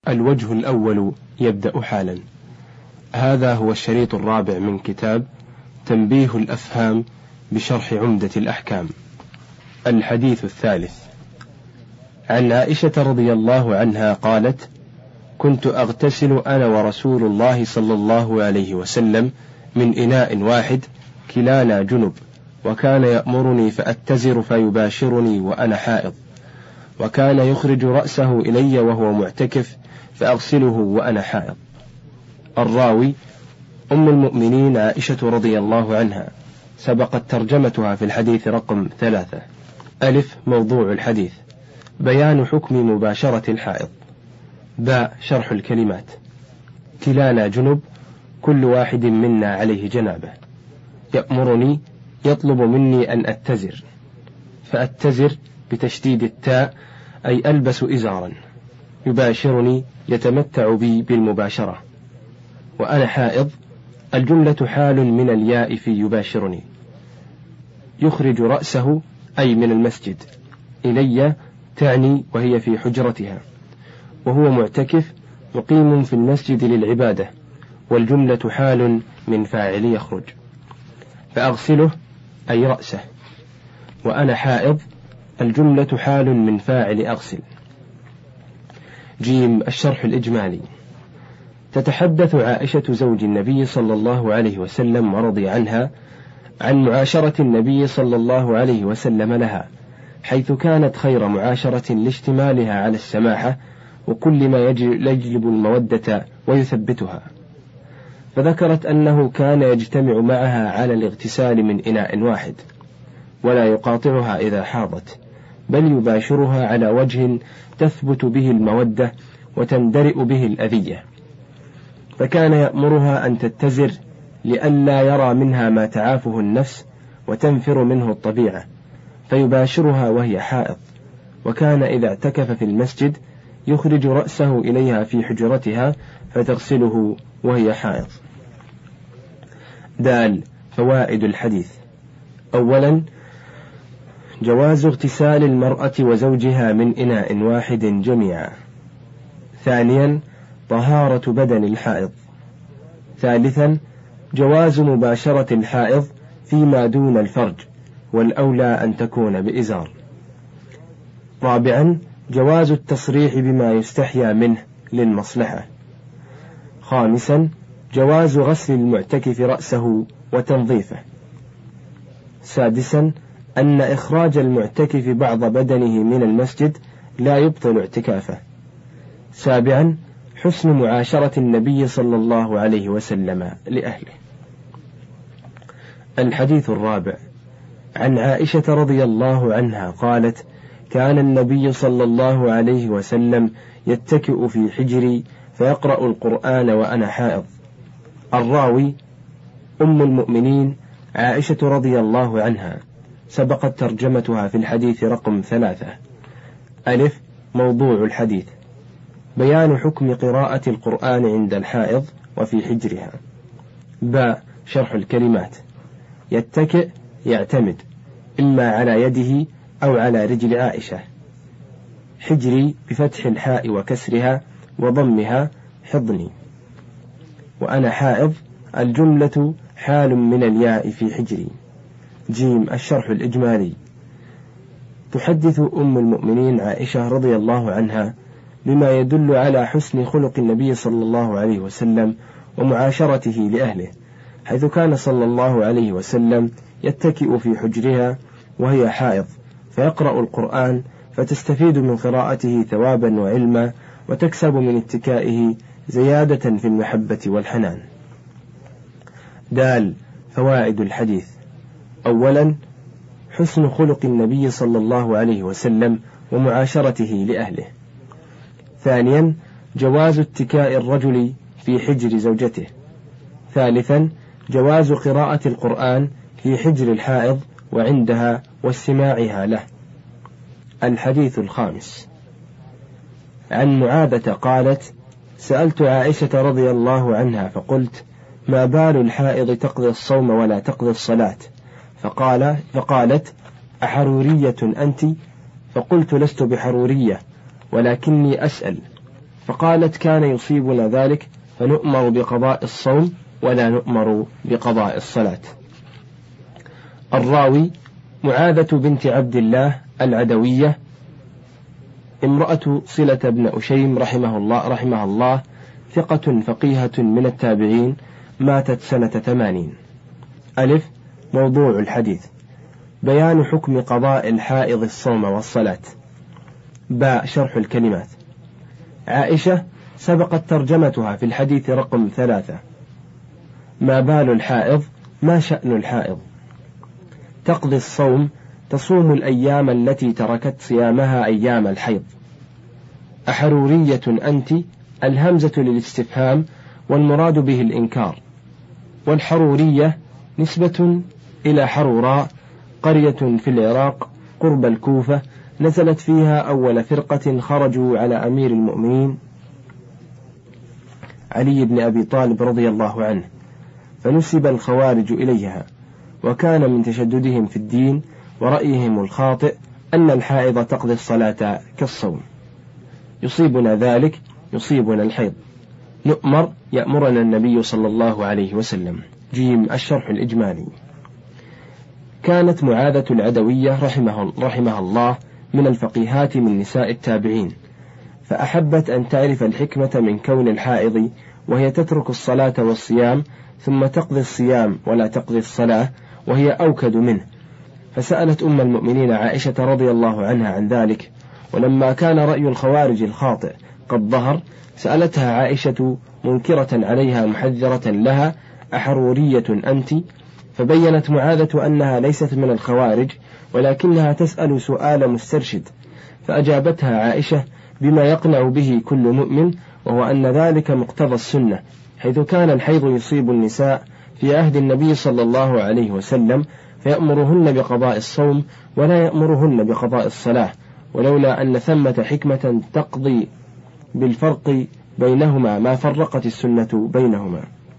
الوجه الأول يبدأ حالا. هذا هو الشريط الرابع من كتاب تنبيه الأفهام بشرح عمدة الأحكام. الحديث الثالث. عن عائشة رضي الله عنها قالت: كنت أغتسل أنا ورسول الله صلى الله عليه وسلم من إناء واحد كلانا جنب، وكان يأمرني فأتزر فيباشرني وأنا حائض، وكان يخرج رأسه إلي وهو معتكف فأغسله وأنا حائض. الراوي أم المؤمنين عائشة رضي الله عنها، سبقت ترجمتها في الحديث رقم 3. ألف. موضوع الحديث: بيان حكم مباشرة الحائض. باء. شرح الكلمات: كلانا جنب، كل واحد منا عليه جنابه. يأمرني، يطلب مني أن أتزر، فأتزر بتشديد التاء أي ألبس إزارا. يباشرني، يتمتع بي بالمباشرة. وأنا حائض، الجملة حال من الياء في يباشرني. يخرج رأسه أي من المسجد، إلي تعني وهي في حجرتها، وهو معتكف مقيم في المسجد للعبادة، والجملة حال من فاعل يخرج. فأغسله أي رأسه. وأنا حائض، الجملة حال من فاعل أغسل. جيم. الشرح الإجمالي: تتحدث عائشة زوج النبي صلى الله عليه وسلم ورضي عنها عن معاشرة النبي صلى الله عليه وسلم لها، حيث كانت خير معاشرة لاشتمالها على السماحة وكل ما يجلب المودة ويثبتها. فذكرت أنه كان يجتمع معها على الاغتسال من إناء واحد، ولا يقاطعها إذا حاضت، بل يباشرها على وجه تثبت به المودة وتندرئ به الأذية. فكان يأمرها أن تتزر لئلا يرى منها ما تعافه النفس وتنفر منه الطبيعة، فيباشرها وهي حائض. وكان إذا اعتكف في المسجد يخرج رأسه إليها في حجرتها فتغسله وهي حائض. دال. فوائد الحديث: أولا، جواز اغتسال المرأة وزوجها من إناء واحد جميعا. ثانيا، طهارة بدن الحائض. ثالثا، جواز مباشرة الحائض فيما دون الفرج، والأولى أن تكون بإزار. رابعا، جواز التصريح بما يستحيا منه للمصلحة. خامسا، جواز غسل المعتكف رأسه وتنظيفه. سادسا، أن إخراج المعتكف بعض بدنه من المسجد لا يبطل اعتكافه. سابعا، حسن معاشرة النبي صلى الله عليه وسلم لأهله. الحديث الرابع. عن عائشة رضي الله عنها قالت: كان النبي صلى الله عليه وسلم يتكئ في حجري فيقرأ القرآن وأنا حائض. الراوي أم المؤمنين عائشة رضي الله عنها، سبقت ترجمتها في الحديث رقم 3. ألف. موضوع الحديث: بيان حكم قراءة القرآن عند الحائض وفي حجرها. باء. شرح الكلمات: يتكئ يعتمد، إما على يده أو على رجل عائشة. حجري بفتح الحاء وكسرها وضمها حضني. وأنا حائض، الجملة حال من الياء في حجري. جيم. الشرح الإجمالي: تحدث أم المؤمنين عائشة رضي الله عنها بما يدل على حسن خلق النبي صلى الله عليه وسلم ومعاشرته لأهله، حيث كان صلى الله عليه وسلم يتكئ في حجرها وهي حائض فيقرأ القرآن، فتستفيد من قراءته ثوابا وعلما، وتكسب من اتكائه زيادة في المحبة والحنان. دال. فوائد الحديث: أولا، حسن خلق النبي صلى الله عليه وسلم ومعاشرته لأهله. ثانيا، جواز اتكاء الرجل في حجر زوجته. ثالثا، جواز قراءة القرآن في حجر الحائض وعندها واستماعها له. الحديث الخامس. عن معاذة قالت: سألت عائشة رضي الله عنها فقلت: ما بال الحائض تقضي الصوم ولا تقضي الصلاة؟ فقالت: أحرورية أنت؟ فقلت: لست بحرورية، ولكني أسأل. فقالت كان يصيبنا ذلك فنؤمر بقضاء الصوم ولا نؤمر بقضاء الصلاة. الراوي معاذة بنت عبد الله العدوية امرأة صلة بن أشيم رحمها الله ثقة فقيهة من التابعين، ماتت سنة 80. ألف. موضوع الحديث: بيان حكم قضاء الحائض الصوم والصلاة. باء. شرح الكلمات. عائشة سبقت ترجمتها في الحديث رقم 3. ما بال الحائض؟ ما شأن الحائض؟ تقضي الصوم، تصوم الأيام التي تركت صيامها أيام الحيض. أحرورية أنت؟ الهمزة للاستفهام والمراد به الإنكار. والحرورية نسبة إلى حروراء، قرية في العراق قرب الكوفة، نزلت فيها أول فرقة خرجوا على أمير المؤمنين علي بن أبي طالب رضي الله عنه، فنسب الخوارج إليها، وكان من تشددهم في الدين ورأيهم الخاطئ أن الحائض تقضي الصلاة كالصوم. يصيبنا ذلك، يصيبنا الحيض. نؤمر، يأمرنا النبي صلى الله عليه وسلم. جيم. الشرح الإجمالي. كانت معاذة العدوية رحمها الله من الفقيهات من نساء التابعين، فأحبت أن تعرف الحكمة من كون الحائض وهي تترك الصلاة والصيام ثم تقضي الصيام ولا تقضي الصلاة وهي أوكد منه، فسألت أم المؤمنين عائشة رضي الله عنها عن ذلك. ولما كان رأي الخوارج الخاطئ قد ظهر سألتها عائشة منكرة عليها محذرة لها: أحرورية أنت؟ فبينت معاذة أنها ليست من الخوارج ولكنها تسأل سؤال مسترشد، فأجابتها عائشة بما يقنع به كل مؤمن، وهو أن ذلك مقتضى السنة، حيث كان الحيض يصيب النساء في عهد النبي صلى الله عليه وسلم فيأمرهن بقضاء الصوم ولا يأمرهن بقضاء الصلاة، ولولا أن ثمة حكمة تقضي بالفرق بينهما ما فرقت السنة بينهما.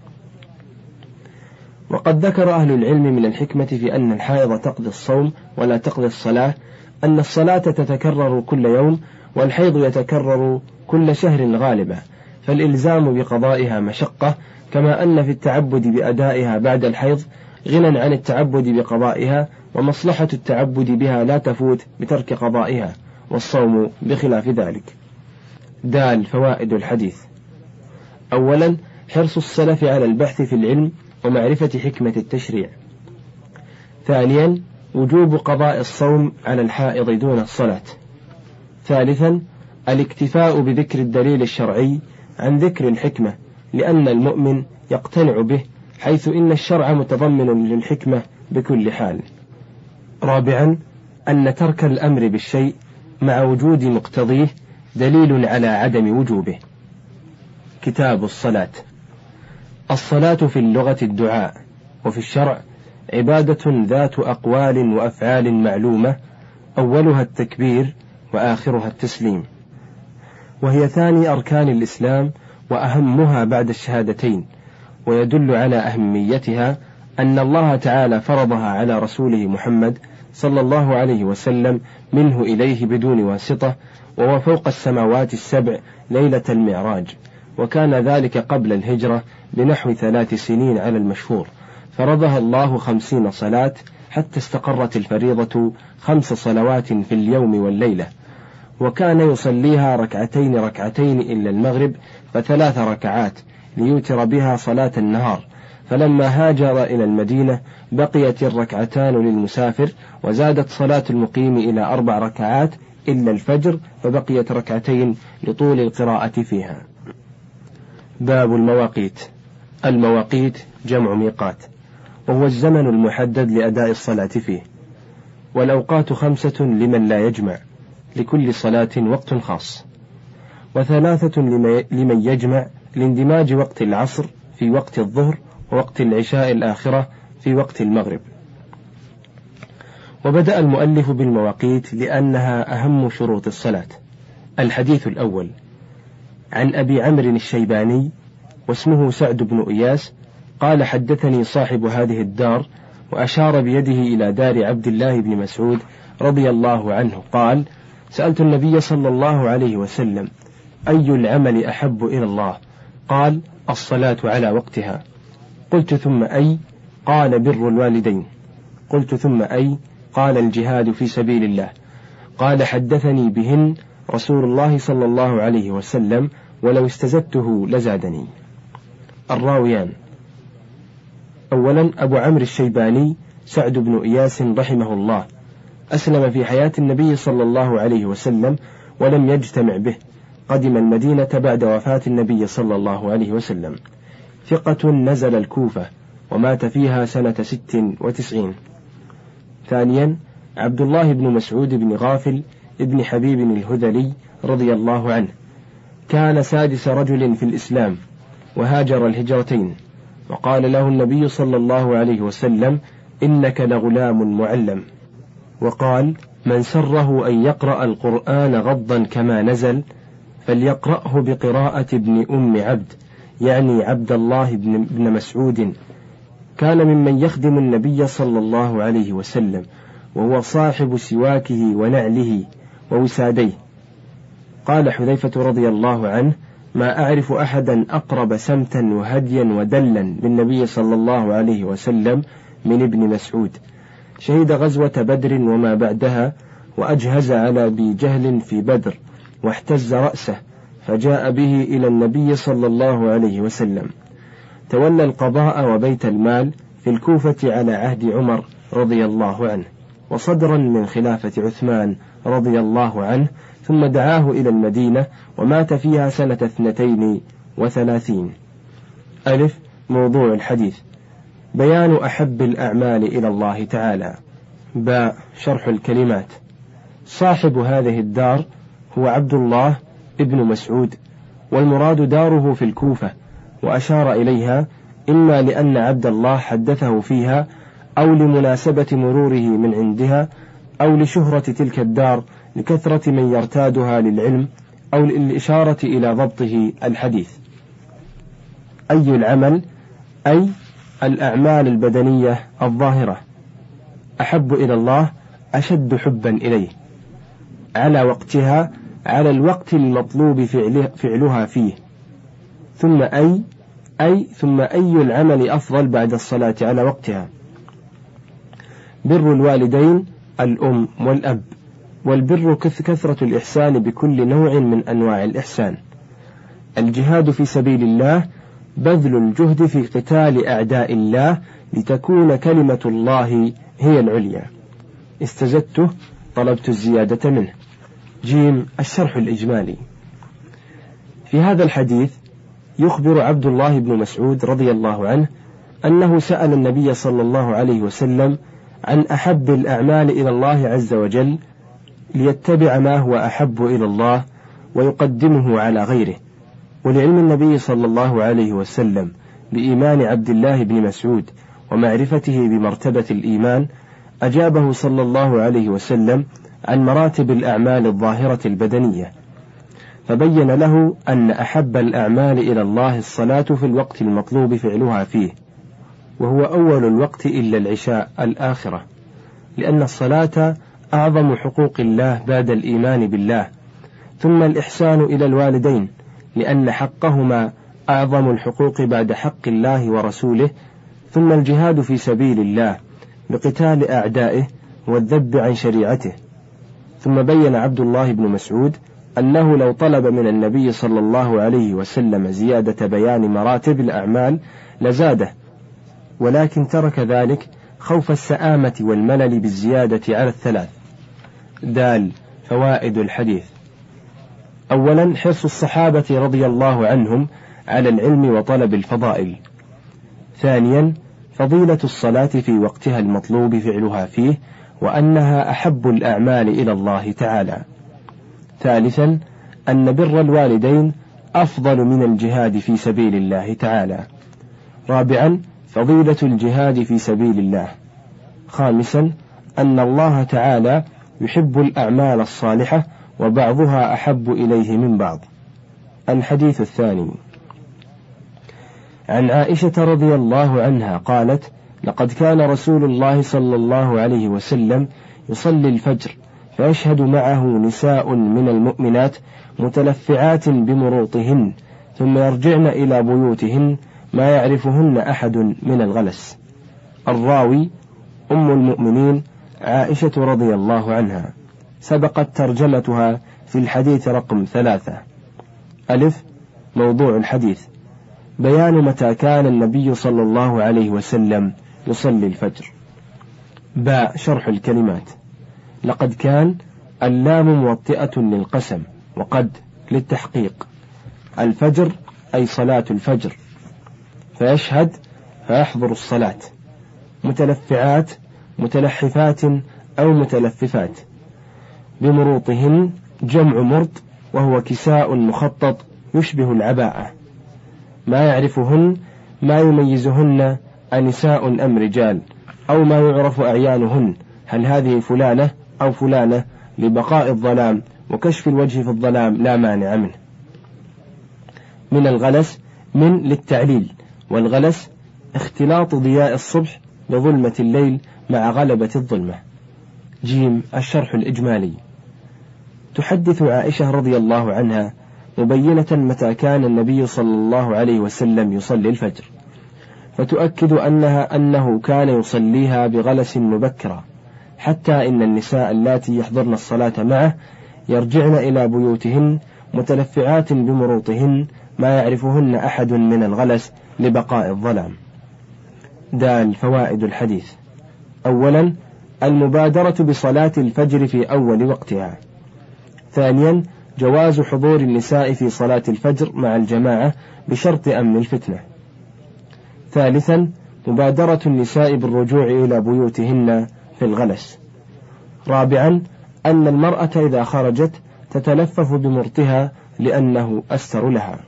وقد ذكر أهل العلم من الحكمة في أن الحائض تقضي الصوم ولا تقضي الصلاة أن الصلاة تتكرر كل يوم، والحيض يتكرر كل شهر غالبا، فالإلزام بقضائها مشقة، كما أن في التعبد بأدائها بعد الحيض غنى عن التعبد بقضائها، ومصلحة التعبد بها لا تفوت بترك قضائها، والصوم بخلاف ذلك. دال. فوائد الحديث: أولا، حرص السلف على البحث في العلم ومعرفة حكمة التشريع. ثانيا، وجوب قضاء الصوم على الحائض دون الصلاة. ثالثا، الاكتفاء بذكر الدليل الشرعي عن ذكر الحكمة، لأن المؤمن يقتنع به، حيث إن الشرع متضمن للحكمة بكل حال. رابعا، أن ترك الأمر بالشيء مع وجود مقتضيه دليل على عدم وجوبه. كتاب الصلاة. الصلاة في اللغة الدعاء، وفي الشرع عبادة ذات أقوال وأفعال معلومة، أولها التكبير وآخرها التسليم، وهي ثاني أركان الإسلام وأهمها بعد الشهادتين. ويدل على أهميتها أن الله تعالى فرضها على رسوله محمد صلى الله عليه وسلم منه إليه بدون واسطة، وهو فوق السماوات السبع ليلة المعراج، وكان ذلك قبل الهجرة بنحو 3 سنين على المشهور. فرضها الله 50 صلاة حتى استقرت الفريضة 5 صلوات في اليوم والليلة، وكان يصليها ركعتين ركعتين إلا المغرب، ف3 ركعات ليوتر بها صلاة النهار. فلما هاجر إلى المدينة بقيت الركعتان للمسافر، وزادت صلاة المقيم إلى 4 ركعات إلا الفجر، فبقيت ركعتين لطول القراءة فيها. باب المواقيت. المواقيت جمع ميقات، وهو الزمن المحدد لأداء الصلاة فيه. والأوقات 5 لمن لا يجمع، لكل صلاة وقت خاص. و3 لمن يجمع، لاندماج وقت العصر في وقت الظهر، ووقت العشاء الآخرة في وقت المغرب. وبدأ المؤلف بالمواقيت لأنها أهم شروط الصلاة. الحديث الأول عن أبي عمرو الشيباني، واسمه سعد بن إياس، قال: حدثني صاحب هذه الدار، وأشار بيده إلى دار عبد الله بن مسعود رضي الله عنه، قال: سألت النبي صلى الله عليه وسلم: أي العمل أحب إلى الله؟ قال: الصلاة على وقتها. قلت: ثم أي؟ قال: بر الوالدين. قلت: ثم أي؟ قال: الجهاد في سبيل الله. قال: حدثني بهن رسول الله صلى الله عليه وسلم، ولو استزدته لزادني. الراويان: أولا أبو عمرو الشيباني سعد بن إياس رحمه الله، أسلم في حياة النبي صلى الله عليه وسلم ولم يجتمع به، قدم المدينة بعد وفاة النبي صلى الله عليه وسلم، ثقة نزل الكوفة ومات فيها سنة 96. ثانيا عبد الله بن مسعود بن غافل ابن حبيب الهذلي رضي الله عنه، كان سادس رجل في الإسلام وهاجر الهجرتين، وقال له النبي صلى الله عليه وسلم: إنك لغلام معلم. وقال: من سره أن يقرأ القرآن غضا كما نزل فليقرأه بقراءة ابن أم عبد، يعني عبد الله بن مسعود، كان ممن يخدم النبي صلى الله عليه وسلم، وهو صاحب سواكه ونعله ووساديه. قال حذيفة رضي الله عنه: ما أعرف أحدا أقرب سمتا وهديا ودلا للنبي صلى الله عليه وسلم من ابن مسعود. شهد غزوة بدر وما بعدها، وأجهز على أبي جهل في بدر، واحتز رأسه فجاء به إلى النبي صلى الله عليه وسلم. تولى القضاء وبيت المال في الكوفة على عهد عمر رضي الله عنه، وصدرا من خلافة عثمان رضي الله عنه، ثم دعاه إلى المدينة ومات فيها سنة 32. ألف. موضوع الحديث: بيان أحب الأعمال إلى الله تعالى. باء. شرح الكلمات. صاحب هذه الدار هو عبد الله ابن مسعود، والمراد داره في الكوفة، وأشار إليها إما لأن عبد الله حدثه فيها، أو لمناسبة مروره من عندها، أو لشهرة تلك الدار لكثرة من يرتادها للعلم، أو للإشارة إلى ضبطه الحديث. أي العمل أي الأعمال البدنية الظاهرة أحب إلى الله أشد حبا إليه، على وقتها، على الوقت المطلوب فعلها فيه. ثم ثم أي العمل أفضل بعد الصلاة على وقتها؟ بر الوالدين، الأم والأب، والبر كثرة الإحسان بكل نوع من أنواع الإحسان. الجهاد في سبيل الله، بذل الجهد في قتال أعداء الله لتكون كلمة الله هي العليا. استزدته، طلبت الزيادة منه. جيم. الشرح الإجمالي. في هذا الحديث يخبر عبد الله بن مسعود رضي الله عنه أنه سأل النبي صلى الله عليه وسلم عن أحب الأعمال إلى الله عز وجل، ليتبع ما هو أحب إلى الله ويقدمه على غيره. ولعلم النبي صلى الله عليه وسلم بإيمان عبد الله بن مسعود ومعرفته بمرتبة الإيمان، أجابه صلى الله عليه وسلم عن مراتب الأعمال الظاهرة البدنية، فبين له أن أحب الأعمال إلى الله الصلاة في الوقت المطلوب فعلها فيه، وهو أول الوقت إلا العشاء الآخرة، لأن الصلاة أعظم حقوق الله بعد الإيمان بالله. ثم الإحسان إلى الوالدين، لأن حقهما أعظم الحقوق بعد حق الله ورسوله. ثم الجهاد في سبيل الله بقتال أعدائه والذب عن شريعته. ثم بين عبد الله بن مسعود أنه لو طلب من النبي صلى الله عليه وسلم زيادة بيان مراتب الأعمال لزاده، ولكن ترك ذلك خوف السآمة والملل بالزيادة على الثلاث. دال. فوائد الحديث. أولا، حرص الصحابة رضي الله عنهم على العلم وطلب الفضائل. ثانيا، فضيلة الصلاة في وقتها المطلوب فعلها فيه، وأنها أحب الأعمال إلى الله تعالى. ثالثا، أن بر الوالدين أفضل من الجهاد في سبيل الله تعالى. رابعا، فضيلة الجهاد في سبيل الله. خامسا، أن الله تعالى يحب الأعمال الصالحة، وبعضها أحب إليه من بعض. الحديث الثاني. عن عائشة رضي الله عنها قالت: لقد كان رسول الله صلى الله عليه وسلم يصلي الفجر فيشهد معه نساء من المؤمنات متلفعات بمروطهن، ثم يرجعن إلى بيوتهن ما يعرفهن أحد من الغلس. الراوي أم المؤمنين عائشة رضي الله عنها، سبقت ترجمتها في الحديث رقم 3. ألف موضوع الحديث: بيان متى كان النبي صلى الله عليه وسلم يصلي الفجر. باء شرح الكلمات: لقد كان اللام موطئة للقسم، وقد للتحقيق. الفجر أي صلاة الفجر، فيشهد فيحضر الصلاة. متلفعات متلحفات أو متلففات. بمروطهن جمع مرط، وهو كساء مخطط يشبه العباءة. ما يعرفهن ما يميزهن أنساء أم رجال، أو ما يعرف أعيانهن، هل هذه فلانة أو فلانة، لبقاء الظلام وكشف الوجه في الظلام لا مانع منه. من الغلس من للتعليل، والغلس اختلاط ضياء الصبح بظلمة الليل مع غلبة الظلمة. جيم الشرح الإجمالي: تحدث عائشة رضي الله عنها مبينة متى كان النبي صلى الله عليه وسلم يصلي الفجر، فتؤكد أنه كان يصليها بغلس مبكرة، حتى إن النساء اللاتي يحضرن الصلاة معه يرجعن إلى بيوتهن متلفعات بمروطهن ما يعرفهن أحد من الغلس لبقاء الظلام. دال فوائد الحديث: أولا المبادرة بصلاة الفجر في أول وقتها. ثانيا جواز حضور النساء في صلاة الفجر مع الجماعة بشرط أمن الفتنة. ثالثا مبادرة النساء بالرجوع إلى بيوتهن في الغلس. رابعا أن المرأة إذا خرجت تتلفف بمرطها لأنه أستر لها.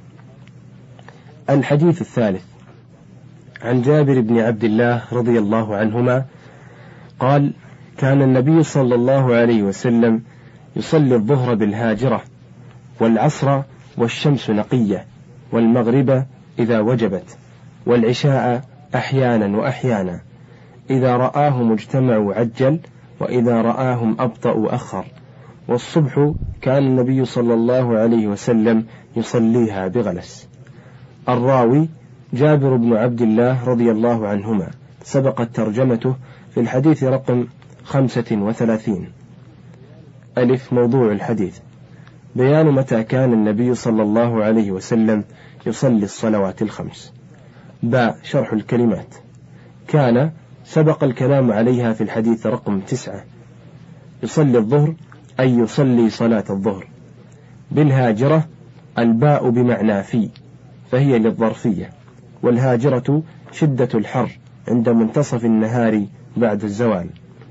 الحديث الثالث: عن جابر بن عبد الله رضي الله عنهما قال: كان النبي صلى الله عليه وسلم يصلي الظهر بالهاجرة، والعصر والشمس نقية، والمغرب إذا وجبت، والعشاء أحيانا وأحيانا، إذا رآهم اجتمعوا عجل، وإذا رآهم أبطأوا أخر، والصبح كان النبي صلى الله عليه وسلم يصليها بغلس. الراوي جابر بن عبد الله رضي الله عنهما، سبقت ترجمته في الحديث رقم 35. ألف موضوع الحديث: بيان متى كان النبي صلى الله عليه وسلم يصلي الصلوات الخمس. باء شرح الكلمات: كان سبق الكلام عليها في الحديث رقم 9. يصلي الظهر أي يصلي صلاة الظهر. بالهاجرة الباء بمعنى في، فهي للظرفية، والهاجرة شدة الحر عند منتصف النهار بعد الزوال.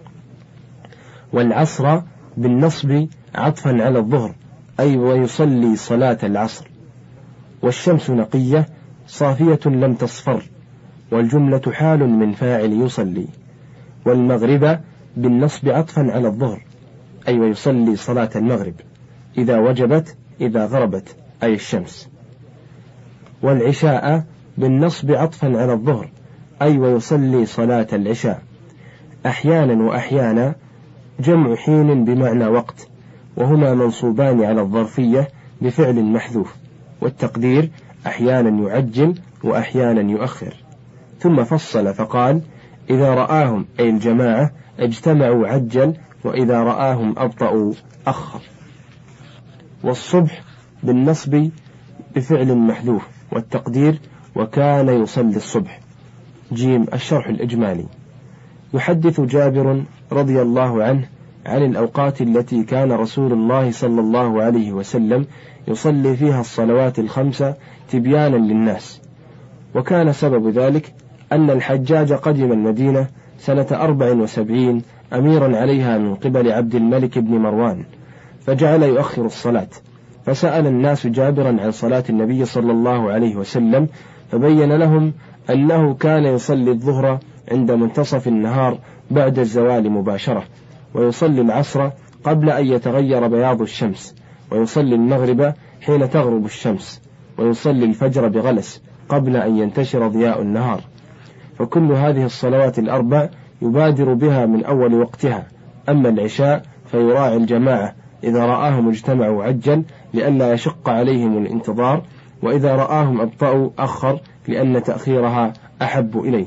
والعصر بالنصب عطفا على الظهر، أي ويصلي صلاة العصر. والشمس نقية صافية لم تصفر، والجملة حال من فاعل يصلي. والمغرب بالنصب عطفا على الظهر، أي ويصلي صلاة المغرب إذا وجبت إذا غربت، أي الشمس. والعشاء بالنصب عطفا على الظهر، أي ويصلي صلاة العشاء. أحيانا وأحيانا جمع حين بمعنى وقت، وهما منصوبان على الظرفية بفعل محذوف، والتقدير أحيانا يعجل وأحيانا يؤخر. ثم فصل فقال: إذا رآهم أي الجماعة اجتمعوا عجل، وإذا رآهم أبطأوا أخر. والصبح بالنصب بفعل محذوف، والتقدير وكان يصلي الصبح. جيم الشرح الإجمالي: يحدث جابر رضي الله عنه عن الأوقات التي كان رسول الله صلى الله عليه وسلم يصلي فيها الصلوات الخمسة تبيانا للناس. وكان سبب ذلك أن الحجاج قدم المدينة سنة 74 أميرا عليها من قبل عبد الملك بن مروان، فجعل يؤخر الصلاة، فسأل الناس جابرا عن صلاة النبي صلى الله عليه وسلم، فبين لهم أنه كان يصلي الظهر عند منتصف النهار بعد الزوال مباشرة، ويصلي العصر قبل أن يتغير بياض الشمس، ويصلي المغرب حين تغرب الشمس، ويصلي الفجر بغلس قبل أن ينتشر ضياء النهار. فكل هذه الصلوات الأربع يبادر بها من أول وقتها، أما العشاء فيراعي الجماعة إذا رآهم اجتمعوا عجل لئلا يشق عليهم الانتظار، وإذا رآهم أبطأوا أخر لأن تأخيرها أحب إليه.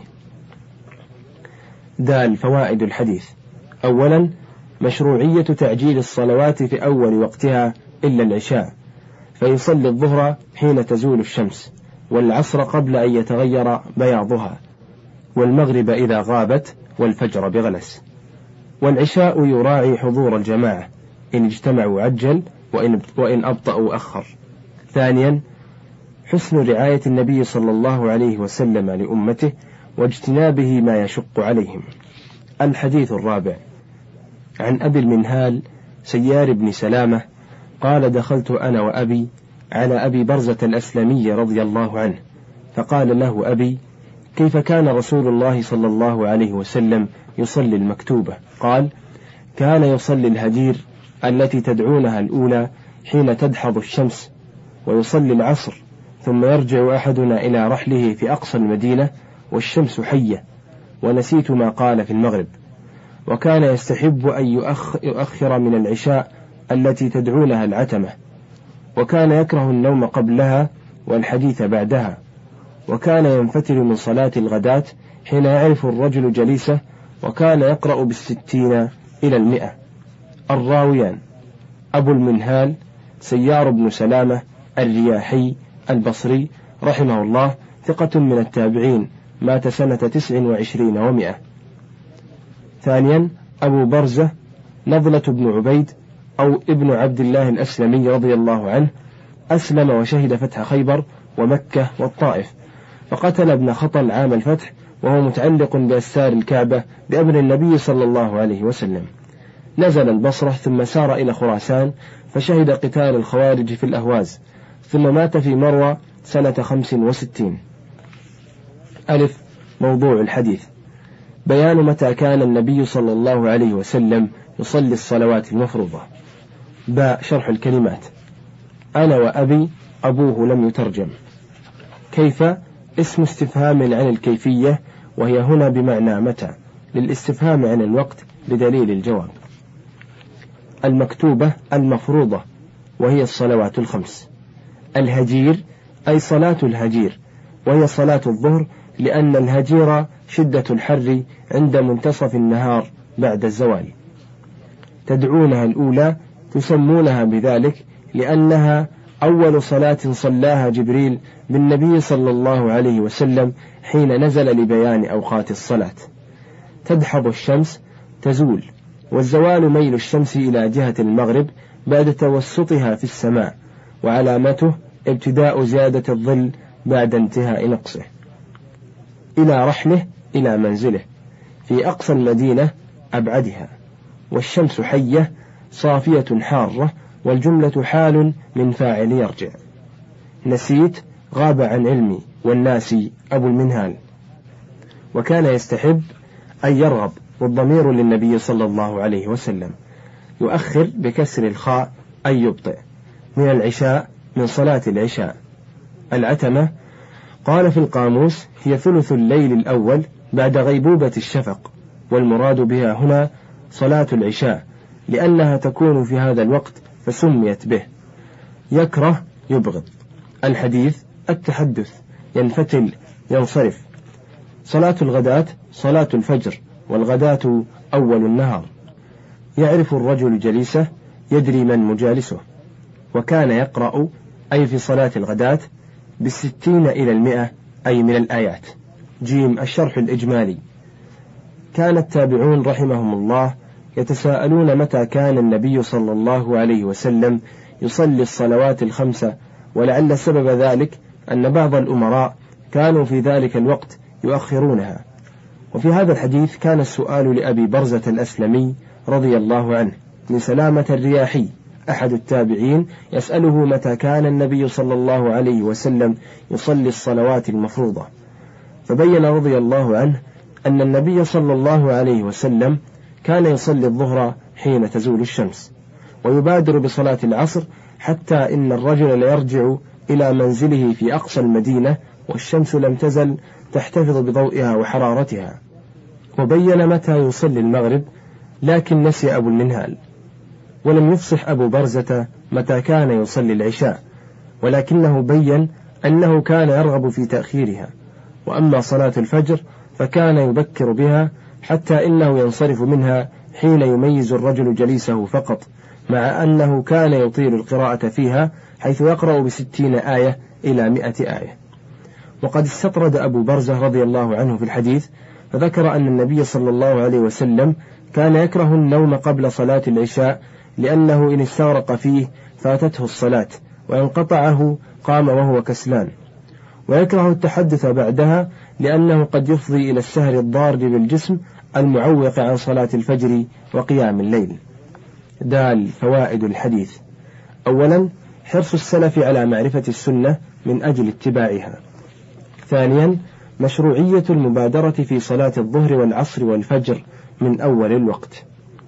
فوائد الحديث: أولا، مشروعية تعجيل الصلوات في أول وقتها إلا العشاء، فيصلي الظهر حين تزول الشمس، والعصر قبل أن يتغير بياضها، والمغرب إذا غابت، والفجر بغلس. والعشاء يراعي حضور الجماعة، إن اجتمعوا عجل وإن أبطأوا أخر. ثانيا، حسن رعاية النبي صلى الله عليه وسلم لأمته واجتنابه ما يشق عليهم. الحديث الرابع: عن أبي المنهال سيار بن سلامة قال: دخلت أنا وأبي على أبي برزة الأسلمي رضي الله عنه، فقال له أبي: كيف كان رسول الله صلى الله عليه وسلم يصلي المكتوبة؟ قال: كان يصلي الهجير التي تدعونها الأولى حين تدحض الشمس، ويصلي العصر، ثم يرجع أحدنا إلى رحله في أقصى المدينة والشمس حية، ونسيت ما قال في المغرب. وكان يستحب أن يؤخر من العشاء التي تدعونها العتمة، وكان يكره النوم قبلها والحديث بعدها، وكان ينفتل من صلاة الغداة حين يعرف الرجل جليسه، وكان يقرأ 60 إلى 100. الراويان: أبو المنهال سيار بن سلامة الرياحي البصري رحمه الله، ثقة من التابعين، مات سنة 29 و100. ثانيا، أبو برزة نضلة بن عبيد أو ابن عبد الله الأسلمي رضي الله عنه، أسلم وشهد فتح خيبر ومكة والطائف، فقتل ابن خطل عام الفتح، وهو متعلق بأستار الكعبة بأمر النبي صلى الله عليه وسلم. نزل البصرة ثم سار إلى خراسان، فشهد قتال الخوارج في الأهواز، ثم مات في مروى سنة 65. موضوع الحديث: بيان متى كان النبي صلى الله عليه وسلم يصلي الصلوات المفروضة. شرح الكلمات: أنا وأبي، أبوه لم يترجم. كيف اسم استفهام عن الكيفية، وهي هنا بمعنى متى، للاستفهام عن الوقت بدليل الجواب. المكتوبة المفروضة، وهي الصلوات الخمس. الهجير أي صلاة الهجير، وهي صلاة الظهر، لأن الهجير شدة الحر عند منتصف النهار بعد الزوال. تدعونها الأولى، تسمونها بذلك لأنها أول صلاة صلاها جبريل بالنبي صلى الله عليه وسلم حين نزل لبيان أوقات الصلاة. تدحض الشمس، تزول، والزوال ميل الشمس إلى جهة المغرب بعد توسطها في السماء، وعلامته ابتداء زيادة الظل بعد انتهاء نقصه. إلى رحله، إلى منزله، في أقصى المدينة أبعدها. والشمس حية صافية حارة، والجملة حال من فاعل يرجع. نسيت غاب عن علمي، والناس أبو المنهال. وكان يستحب أن يرغب، والضمير للنبي صلى الله عليه وسلم. يؤخر بكسر الخاء أن يبطئ. من العشاء، من صلاة العشاء. العتمة قال في القاموس: هي ثلث الليل الأول بعد غيبوبة الشفق، والمراد بها هنا صلاة العشاء، لأنها تكون في هذا الوقت فسميت به. يكره يبغض. الحديث التحدث، ينفتل ينصرف. صلاة الغداة صلاة الفجر، والغداة أول النهار. يعرف الرجل جليسه، يدري من مجالسه. وكان يقرأ أي في صلاة الغداة 60 إلى 100 أي من الآيات. الشرح الإجمالي: كان التابعون رحمهم الله يتساءلون متى كان النبي صلى الله عليه وسلم يصلي الصلوات الخمسة، ولعل سبب ذلك أن بعض الأمراء كانوا في ذلك الوقت يؤخرونها. وفي هذا الحديث كان السؤال لأبي برزة الأسلمي رضي الله عنه لسلامة الرياحي أحد التابعين، يسأله متى كان النبي صلى الله عليه وسلم يصلي الصلوات المفروضة، فبين رضي الله عنه أن النبي صلى الله عليه وسلم كان يصلي الظهر حين تزول الشمس، ويبادر بصلاة العصر، حتى إن الرجل ليرجع إلى منزله في أقصى المدينة والشمس لم تزل تحتفظ بضوئها وحرارتها. وبين متى يصلي المغرب، لكن نسي أبو المنهال، ولم يفصح أبو برزة متى كان يصلي العشاء، ولكنه بين أنه كان يرغب في تأخيرها. وأما صلاة الفجر فكان يبكر بها حتى إنه ينصرف منها حين يميز الرجل جليسه فقط، مع أنه كان يطيل القراءة فيها حيث يقرأ ب60 آية إلى 100 آية. وقد استطرد أبو برزة رضي الله عنه في الحديث فذكر أن النبي صلى الله عليه وسلم كان يكره النوم قبل صلاة العشاء، لأنه إن استغرق فيه فاتته الصلاة، وإن قطعه قام وهو كسلان. ويكره التحدث بعدها لأنه قد يفضي إلى السهر الضار بالجسم المعوق عن صلاة الفجر وقيام الليل. دال فوائد الحديث: أولا، حرص السلف على معرفة السنة من أجل اتباعها. ثانيا، مشروعية المبادرة في صلاة الظهر والعصر والفجر من أول الوقت.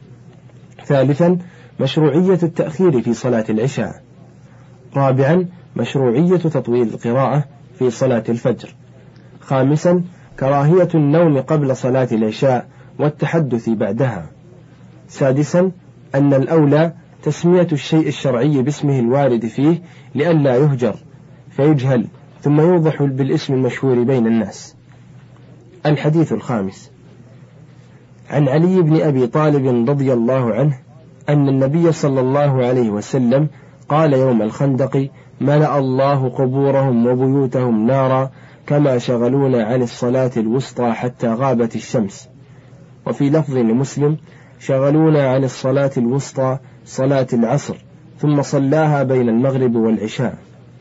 ثالثا، مشروعية التأخير في صلاة العشاء. رابعا، مشروعية تطويل القراءة في صلاة الفجر. خامسا، كراهية النوم قبل صلاة العشاء والتحدث بعدها. سادسا، أن الأولى تسمية الشيء الشرعي باسمه الوارد فيه لئلا يهجر فيجهل ثم يوضح بالاسم المشهور بين الناس. الحديث الخامس: عن علي بن أبي طالب رضي الله عنه أن النبي صلى الله عليه وسلم قال يوم الخندق: ملأ الله قبورهم وبيوتهم نارا كما شغلونا عن الصلاة الوسطى حتى غابت الشمس. وفي لفظ لمسلم: شغلونا عن الصلاة الوسطى صلاة العصر ثم صلاها بين المغرب والعشاء.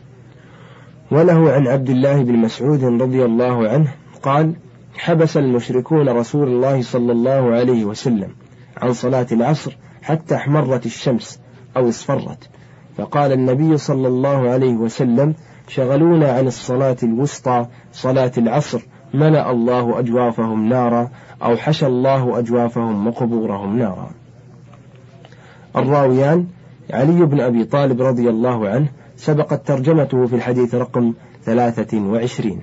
وله عن عبد الله بن مسعود رضي الله عنه قال: حبس المشركون رسول الله صلى الله عليه وسلم عن صلاة العصر حتى احمرت الشمس أو اصفرت، فقال النبي صلى الله عليه وسلم: شغلونا عن الصلاة الوسطى صلاة العصر ملأ الله أجوافهم نارا أو حشى الله أجوافهم وقبورهم نارا. الراويان علي بن أبي طالب رضي الله عنه سبقت ترجمته في الحديث رقم 23.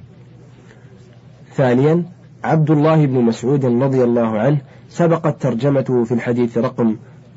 ثانيا، عبد الله بن مسعود رضي الله عنه سبقت ترجمته في الحديث رقم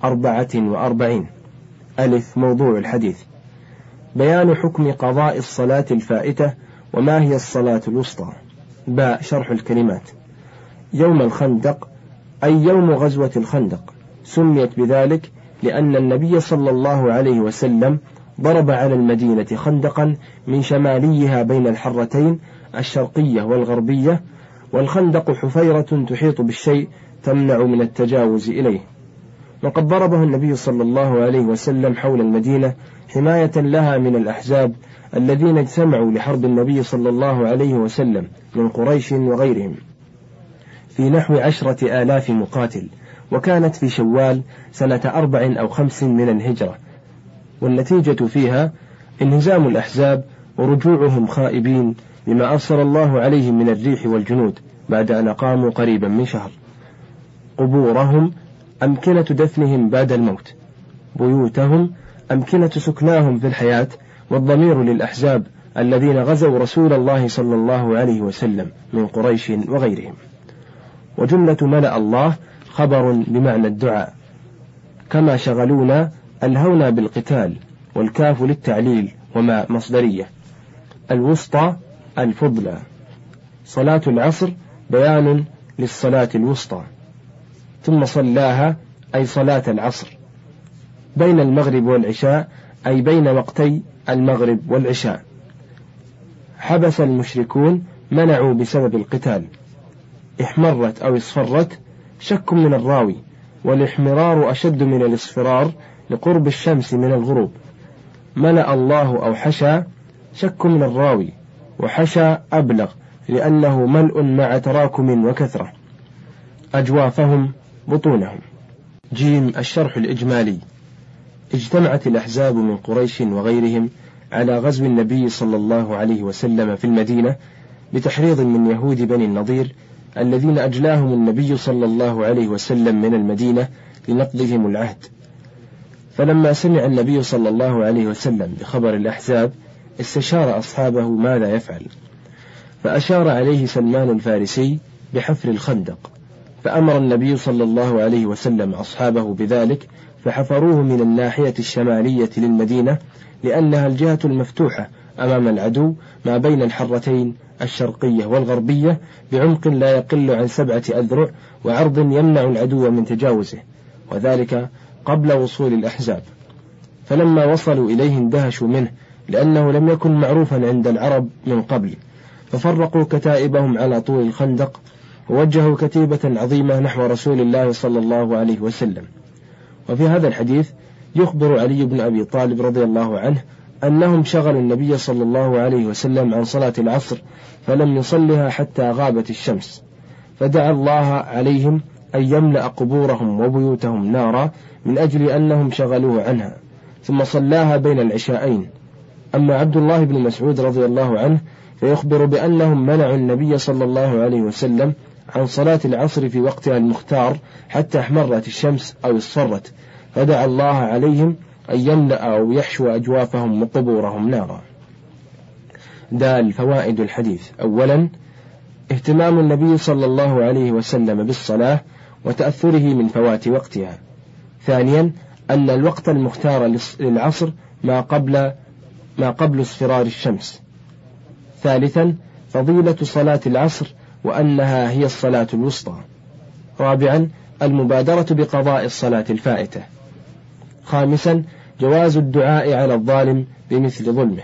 44. ألف موضوع الحديث: بيان حكم قضاء الصلاة الفائتة وما هي الصلاة الوسطى. باء شرح الكلمات: يوم الخندق أي يوم غزوة الخندق، سميت بذلك لأن النبي صلى الله عليه وسلم ضرب على المدينة خندقا من شماليها بين الحرتين الشرقية والغربية، والخندق حفيرة تحيط بالشيء تمنع من التجاوز إليه. وقد ضربه النبي صلى الله عليه وسلم حول المدينة حماية لها من الأحزاب الذين اجتمعوا لحرب النبي صلى الله عليه وسلم من قريش وغيرهم في نحو 10,000 مقاتل، وكانت في شوال سنة 4 أو 5 من الهجرة، والنتيجة فيها انهزام الأحزاب ورجوعهم خائبين بما أرسل الله عليهم من الريح والجنود بعد أن أقاموا قريبا من شهر. قبورهم أمكنة دفنهم بعد الموت، بيوتهم أمكنة سكناهم في الحياة، والضمير للأحزاب الذين غزوا رسول الله صلى الله عليه وسلم من قريش وغيرهم. وجملة ملأ الله خبر بمعنى الدعاء، كما شغلونا ألهونا بالقتال، والكاف للتعليل وما مصدرية. الوسطى الفضلى. صلاة العصر بيان للصلاة الوسطى. ثم صلاها أي صلاة العصر. بين المغرب والعشاء أي بين وقتي المغرب والعشاء. حبس المشركون منعوا بسبب القتال. احمرت أو اصفرت شك من الراوي، والاحمرار أشد من الاصفرار لقرب الشمس من الغروب. ملأ الله أو حشى شك من الراوي، وحشى أبلغ لأنه ملء مع تراكم وكثرة. أجوافهم بطونهم. جيم الشرح الإجمالي. اجتمعت الأحزاب من قريش وغيرهم على غزو النبي صلى الله عليه وسلم في المدينة بتحريض من يهود بني النضير الذين أجلاهم النبي صلى الله عليه وسلم من المدينة لنقضهم العهد. فلما سمع النبي صلى الله عليه وسلم بخبر الأحزاب استشار أصحابه ماذا يفعل، فأشار عليه سلمان الفارسي بحفر الخندق، فأمر النبي صلى الله عليه وسلم أصحابه بذلك، فحفروه من الناحية الشمالية للمدينة لأنها الجهة المفتوحة أمام العدو ما بين الحرتين الشرقية والغربية بعمق لا يقل عن 7 أذرع وعرض يمنع العدو من تجاوزه، وذلك قبل وصول الأحزاب. فلما وصلوا إليه اندهشوا منه لأنه لم يكن معروفا عند العرب من قبل، ففرقوا كتائبهم على طول الخندق ووجهوا كتيبة عظيمة نحو رسول الله صلى الله عليه وسلم. وفي هذا الحديث يخبر علي بن أبي طالب رضي الله عنه أنهم شغلوا النبي صلى الله عليه وسلم عن صلاة العصر فلم يصلها حتى غابت الشمس، فدعا الله عليهم أن يملأ قبورهم وبيوتهم نارا من أجل أنهم شغلوه عنها، ثم صلاها بين العشاءين. أما عبد الله بن مسعود رضي الله عنه فيخبر بأنهم منعوا النبي صلى الله عليه وسلم عن صلاة العصر في وقتها المختار حتى احمرت الشمس أو اصفرت، فدعا الله عليهم أن يملأ أو يحشو أجوافهم وقبورهم نارا. دال فوائد الحديث: أولا، اهتمام النبي صلى الله عليه وسلم بالصلاة وتأثره من فوات وقتها. ثانيا، أن الوقت المختار للعصر ما قبل اصفرار الشمس. ثالثا، فضيلة صلاة العصر وأنها هي الصلاة الوسطى. رابعا، المبادرة بقضاء الصلاة الفائتة. خامسا، جواز الدعاء على الظالم بمثل ظلمه.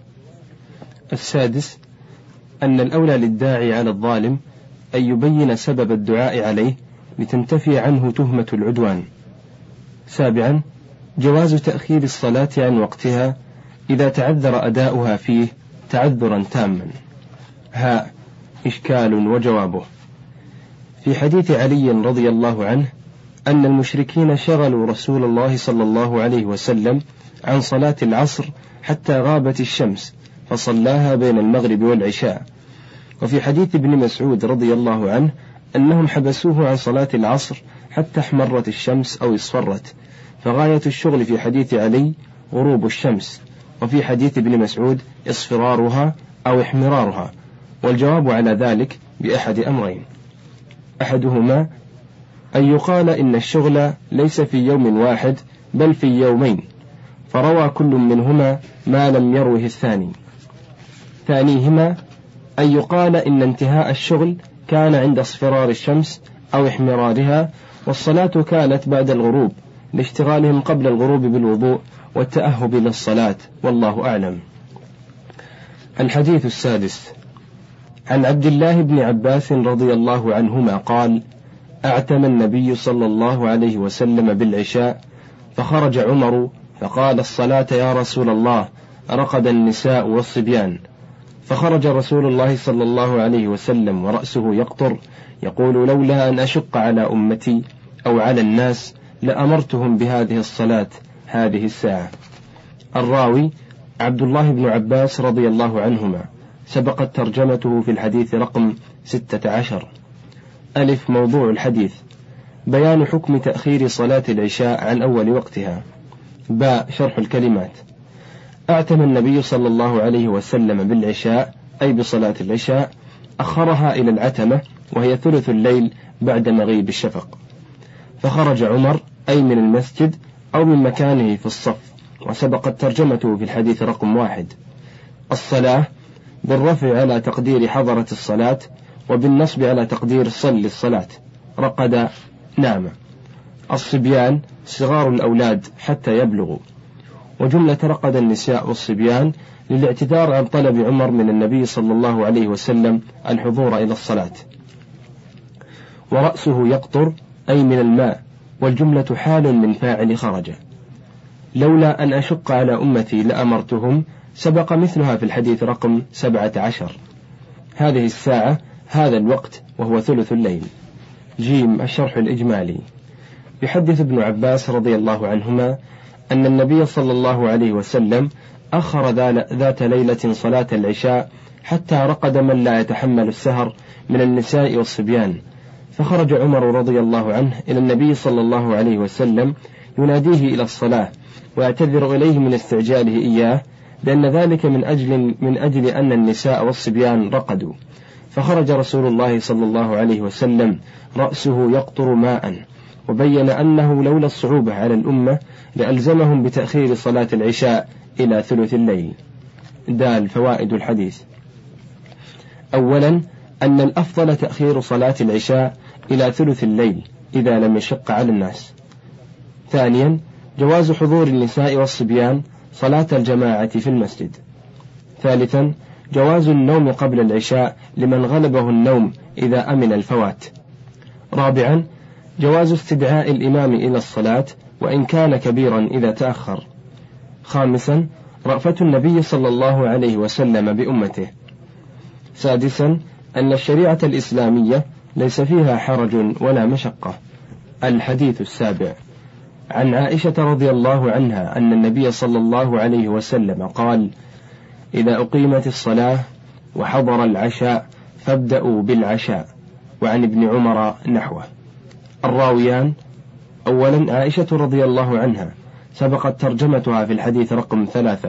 السادس، أن الأولى للداعي على الظالم أن يبين سبب الدعاء عليه لتنتفي عنه تهمة العدوان. سابعا، جواز تأخير الصلاة عن وقتها إذا تعذر أداؤها فيه تعذرا تاما. هاء إشكال وجوابه. في حديث علي رضي الله عنه أن المشركين شغلوا رسول الله صلى الله عليه وسلم عن صلاة العصر حتى غابت الشمس فصلاها بين المغرب والعشاء. وفي حديث ابن مسعود رضي الله عنه أنهم حبسوه عن صلاة العصر حتى احمرت الشمس أو اصفرت، فغاية الشغل في حديث علي غروب الشمس، وفي حديث ابن مسعود اصفرارها أو احمرارها. والجواب على ذلك بأحد أمرين: أحدهما أن يقال إن الشغل ليس في يوم واحد بل في يومين، فروى كل منهما ما لم يروه الثاني. ثانيهما أن يقال إن انتهاء الشغل كان عند اصفرار الشمس أو احمرارها، والصلاة كانت بعد الغروب لاشتغالهم قبل الغروب بالوضوء والتأهب للصلاة، والله أعلم. الحديث السادس: عن عبد الله بن عباس رضي الله عنهما قال: أعتم النبي صلى الله عليه وسلم بالعشاء، فخرج عمر فقال: الصلاة يا رسول الله، رقد النساء والصبيان. فخرج رسول الله صلى الله عليه وسلم ورأسه يقطر يقول: لولا أن أشق على أمتي أو على الناس لأمرتهم بهذه الصلاة هذه الساعة. الراوي عبد الله بن عباس رضي الله عنهما، سبقت ترجمته في الحديث رقم 16. ألف موضوع الحديث: بيان حكم تأخير صلاة العشاء عن أول وقتها. باء شرح الكلمات: أعتم النبي صلى الله عليه وسلم بالعشاء أي بصلاة العشاء، أخرها إلى العتمة وهي ثلث الليل بعد مغيب الشفق. فخرج عمر أي من المسجد أو من مكانه في الصف، وسبقت ترجمته في الحديث رقم 1. الصلاة بالرفع على تقدير حضرة الصلاة، وبالنصب على تقدير صل الصلاة. رقد نام. الصبيان صغار الأولاد حتى يبلغوا. وجملة رقد النساء والصبيان للاعتذار عن طلب عمر من النبي صلى الله عليه وسلم الحضور إلى الصلاة. ورأسه يقطر أي من الماء، والجملة حال من فاعل خرج. لولا أن أشق على أمتي لأمرتهم، سبق مثلها في الحديث رقم 17. هذه الساعة هذا الوقت وهو ثلث الليل. جيم الشرح الإجمالي. يحدث ابن عباس رضي الله عنهما أن النبي صلى الله عليه وسلم أخر ذات ليلة صلاة العشاء حتى رقد من لا يتحمل السهر من النساء والصبيان، فخرج عمر رضي الله عنه إلى النبي صلى الله عليه وسلم يناديه إلى الصلاة ويعتذر إليه من استعجاله إياه بأن ذلك من أجل أن النساء والصبيان رقدوا. فخرج رسول الله صلى الله عليه وسلم رأسه يقطر ماء، وبين أنه لولا الصعوبة على الأمة لألزمهم بتأخير صلاة العشاء إلى ثلث الليل. دال فوائد الحديث. أولا أن الأفضل تأخير صلاة العشاء إلى ثلث الليل إذا لم يشق على الناس. ثانيا جواز حضور النساء والصبيان صلاة الجماعة في المسجد. ثالثا جواز النوم قبل العشاء لمن غلبه النوم إذا أمن الفوات. رابعا جواز استدعاء الإمام إلى الصلاة وإن كان كبيرا إذا تأخر. خامسا رأفة النبي صلى الله عليه وسلم بأمته. سادسا أن الشريعة الإسلامية ليس فيها حرج ولا مشقة. الحديث السابع. عن عائشة رضي الله عنها أن النبي صلى الله عليه وسلم قال: إذا أقيمت الصلاة وحضر العشاء فابدأوا بالعشاء. وعن ابن عمر نحوه. الراويان: أولا عائشة رضي الله عنها سبقت ترجمتها في الحديث رقم 3.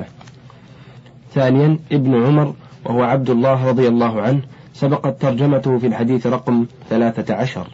ثانيا ابن عمر وهو عبد الله رضي الله عنه سبقت ترجمته في الحديث رقم 13.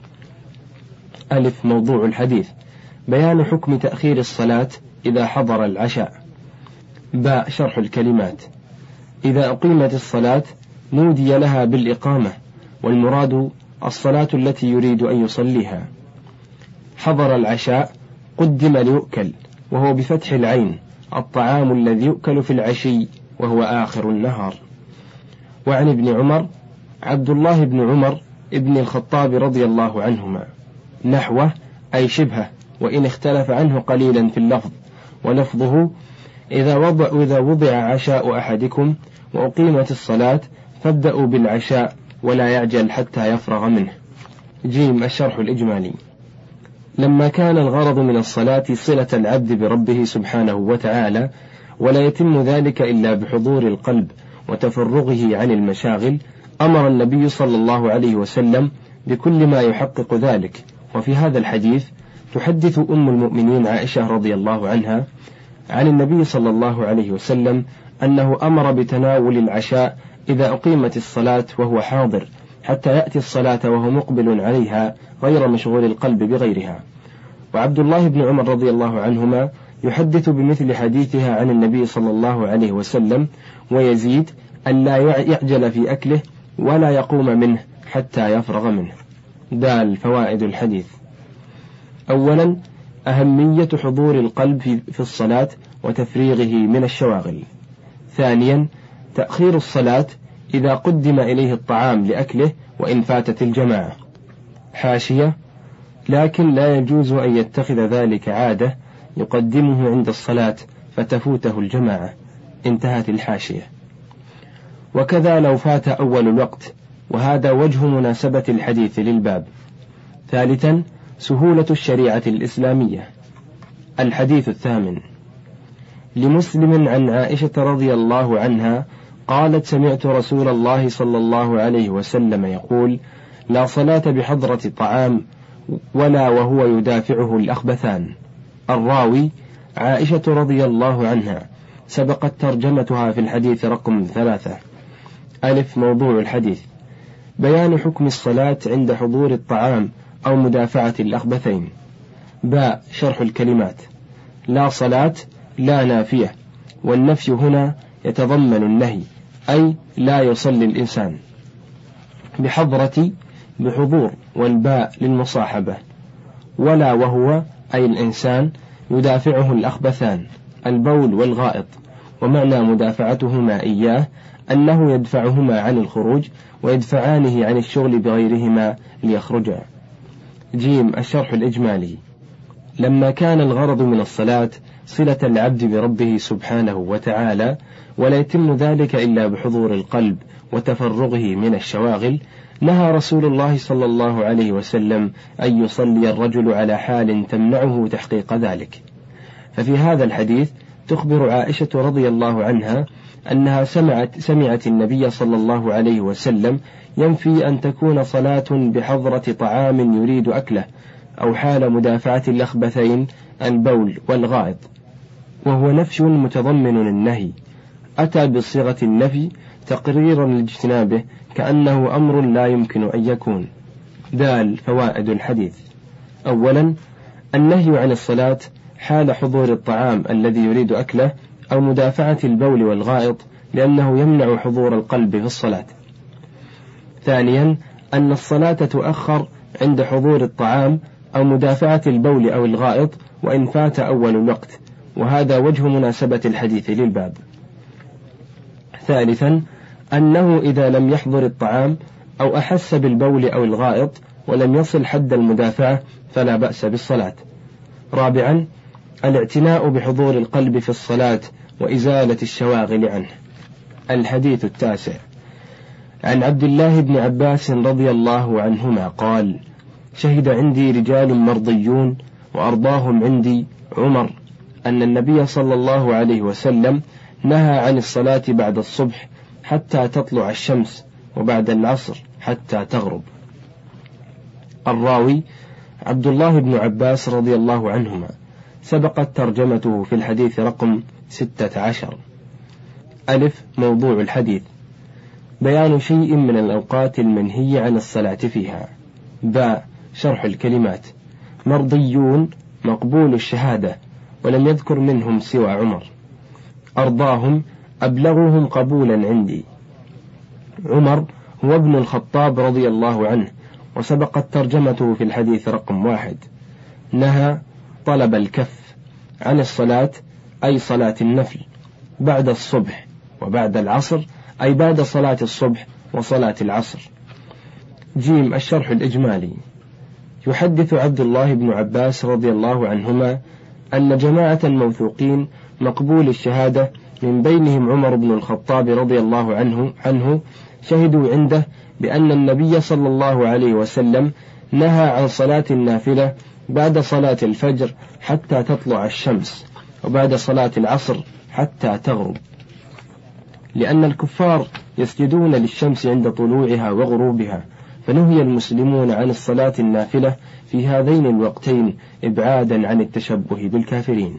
ألف موضوع الحديث: بيان حكم تأخير الصلاة إذا حضر العشاء. باء شرح الكلمات: إذا أقيمت الصلاة نودي لها بالإقامة، والمراد الصلاة التي يريد أن يصليها. حضر العشاء قدم ليؤكل، وهو بفتح العين الطعام الذي يؤكل في العشي وهو آخر النهار. وعن ابن عمر: عبد الله بن عمر ابن الخطاب رضي الله عنهما نحوه أي شبهه، وإن اختلف عنه قليلا في اللفظ، ولفظه: إذا وضع عشاء أحدكم وأقيمت الصلاة فابدأوا بالعشاء ولا يعجل حتى يفرغ منه. جيم الشرح الإجمالي. لما كان الغرض من الصلاة صلة العبد بربه سبحانه وتعالى، ولا يتم ذلك إلا بحضور القلب وتفرغه عن المشاغل، أمر النبي صلى الله عليه وسلم بكل ما يحقق ذلك. وفي هذا الحديث تحدث أم المؤمنين عائشة رضي الله عنها عن النبي صلى الله عليه وسلم أنه أمر بتناول العشاء إذا أقيمت الصلاة وهو حاضر، حتى يأتي الصلاة وهو مقبل عليها غير مشغول القلب بغيرها. وعبد الله بن عمر رضي الله عنهما يحدث بمثل حديثها عن النبي صلى الله عليه وسلم، ويزيد أن لا يعجل في أكله ولا يقوم منه حتى يفرغ منه. دال فوائد الحديث. أولا أهمية حضور القلب في الصلاة وتفريغه من الشواغل. ثانيا تأخير الصلاة إذا قدم إليه الطعام لأكله وإن فاتت الجماعة. حاشية: لكن لا يجوز أن يتخذ ذلك عادة يقدمه عند الصلاة فتفوته الجماعة. انتهت الحاشية. وكذا لو فات أول الوقت، وهذا وجه مناسبة الحديث للباب. ثالثا سهولة الشريعة الإسلامية. الحديث الثامن. لمسلم عن عائشة رضي الله عنها قالت: سمعت رسول الله صلى الله عليه وسلم يقول: لا صلاة بحضرة طعام ولا وهو يدافعه الأخبثان. الراوي عائشة رضي الله عنها سبقت ترجمتها في الحديث رقم 3. ألف موضوع الحديث: بيان حكم الصلاة عند حضور الطعام أو مدافعة الأخبثين. باء شرح الكلمات: لا صلاة لا نافية، والنفي هنا يتضمن النهي، أي لا يصلي الإنسان. بحضرة بحضور، والباء للمصاحبة. ولا وهو أي الإنسان يدافعه الأخبثان البول والغائط، ومعنى مدافعتهما إياه أنه يدفعهما عن الخروج ويدفعانه عن الشغل بغيرهما ليخرجا. جيم الشرح الإجمالي. لما كان الغرض من الصلاة صلة العبد بربه سبحانه وتعالى، ولا يتم ذلك إلا بحضور القلب وتفرغه من الشواغل، نهى رسول الله صلى الله عليه وسلم أن يصلي الرجل على حال تمنعه تحقيق ذلك. ففي هذا الحديث تخبر عائشة رضي الله عنها أنها سمعت النبي صلى الله عليه وسلم ينفي أن تكون صلاة بحضرة طعام يريد أكله، أو حال مدافعة الأخبثين البول والغائط، وهو نفي متضمن النهي، أتى بصيغة النفي تقريرا لاجتنابه، كأنه أمر لا يمكن أن يكون. دال فوائد الحديث. أولا النهي عن الصلاة حال حضور الطعام الذي يريد أكله أو مدافعة البول والغائط، لأنه يمنع حضور القلب في الصلاة. ثانيا أن الصلاة تؤخر عند حضور الطعام أو مدافعة البول أو الغائط وإن فات أول الوقت، وهذا وجه مناسبة الحديث للباب. ثالثا أنه إذا لم يحضر الطعام أو أحس بالبول أو الغائط ولم يصل حد المدافعة فلا بأس بالصلاة. رابعا الاعتناء بحضور القلب في الصلاة وإزالة الشواغل عنه. الحديث التاسع عن عبد الله بن عباس رضي الله عنهما قال: شهد عندي رجال مرضيون وأرضاهم عندي عمر أن النبي صلى الله عليه وسلم نهى عن الصلاة بعد الصبح حتى تطلع الشمس وبعد العصر حتى تغرب. الراوي عبد الله بن عباس رضي الله عنهما، سبقت ترجمته في الحديث رقم 16. ألف موضوع الحديث: بيان شيء من الأوقات المنهي عن الصلاة فيها. باء شرح الكلمات: مرضيون مقبول الشهادة، ولم يذكر منهم سوى عمر. أرضاهم أبلغهم قبولا عندي. عمر هو ابن الخطاب رضي الله عنه، وسبقت ترجمته في الحديث رقم 1. نهى طلب الكف عن الصلاة أي صلاة النفل بعد الصبح وبعد العصر، أي بعد صلاة الصبح وصلاة العصر. جيم الشرح الإجمالي: يحدث عبد الله بن عباس رضي الله عنهما أن جماعة موثوقين مقبول الشهادة من بينهم عمر بن الخطاب رضي الله عنه شهدوا عنده بأن النبي صلى الله عليه وسلم نهى عن صلاة النافلة بعد صلاة الفجر حتى تطلع الشمس وبعد صلاة العصر حتى تغرب، لأن الكفار يسجدون للشمس عند طلوعها وغروبها، فنهي المسلمون عن الصلاة النافلة في هذين الوقتين إبعادا عن التشبه بالكافرين.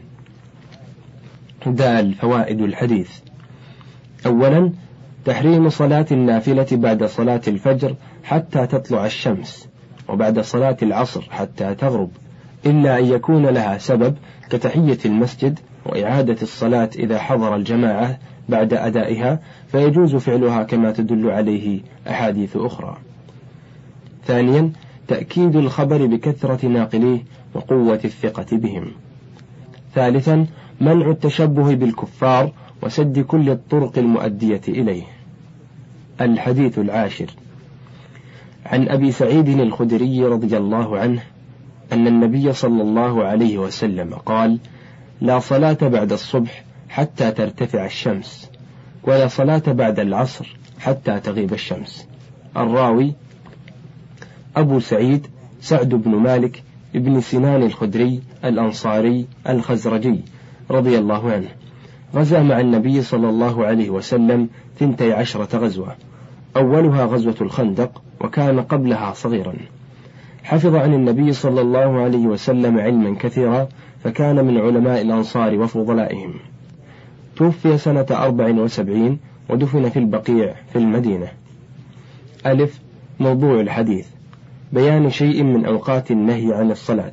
دال فوائد الحديث: أولا تحريم صلاة النافلة بعد صلاة الفجر حتى تطلع الشمس وبعد صلاة العصر حتى تغرب، إلا أن يكون لها سبب كتحية المسجد وإعادة الصلاة إذا حضر الجماعة بعد أدائها، فيجوز فعلها كما تدل عليه أحاديث أخرى. ثانيا تأكيد الخبر بكثرة ناقليه وقوة الثقة بهم. ثالثا منع التشبه بالكفار وسد كل الطرق المؤدية إليه. الحديث العاشر عن أبي سعيد الخدري رضي الله عنه أن النبي صلى الله عليه وسلم قال: لا صلاة بعد الصبح حتى ترتفع الشمس، ولا صلاة بعد العصر حتى تغيب الشمس. الراوي أبو سعيد سعد بن مالك ابن سنان الخدري الأنصاري الخزرجي رضي الله عنه، غزا مع النبي صلى الله عليه وسلم 12 غزوة، أولها غزوة الخندق، وكان قبلها صغيرا. حفظ عن النبي صلى الله عليه وسلم علما كثيرا، فكان من علماء الأنصار وفضلائهم. توفي سنة 74 ودفن في البقيع في المدينة. ألف موضوع الحديث: بيان شيء من أوقات النهي عن الصلاة.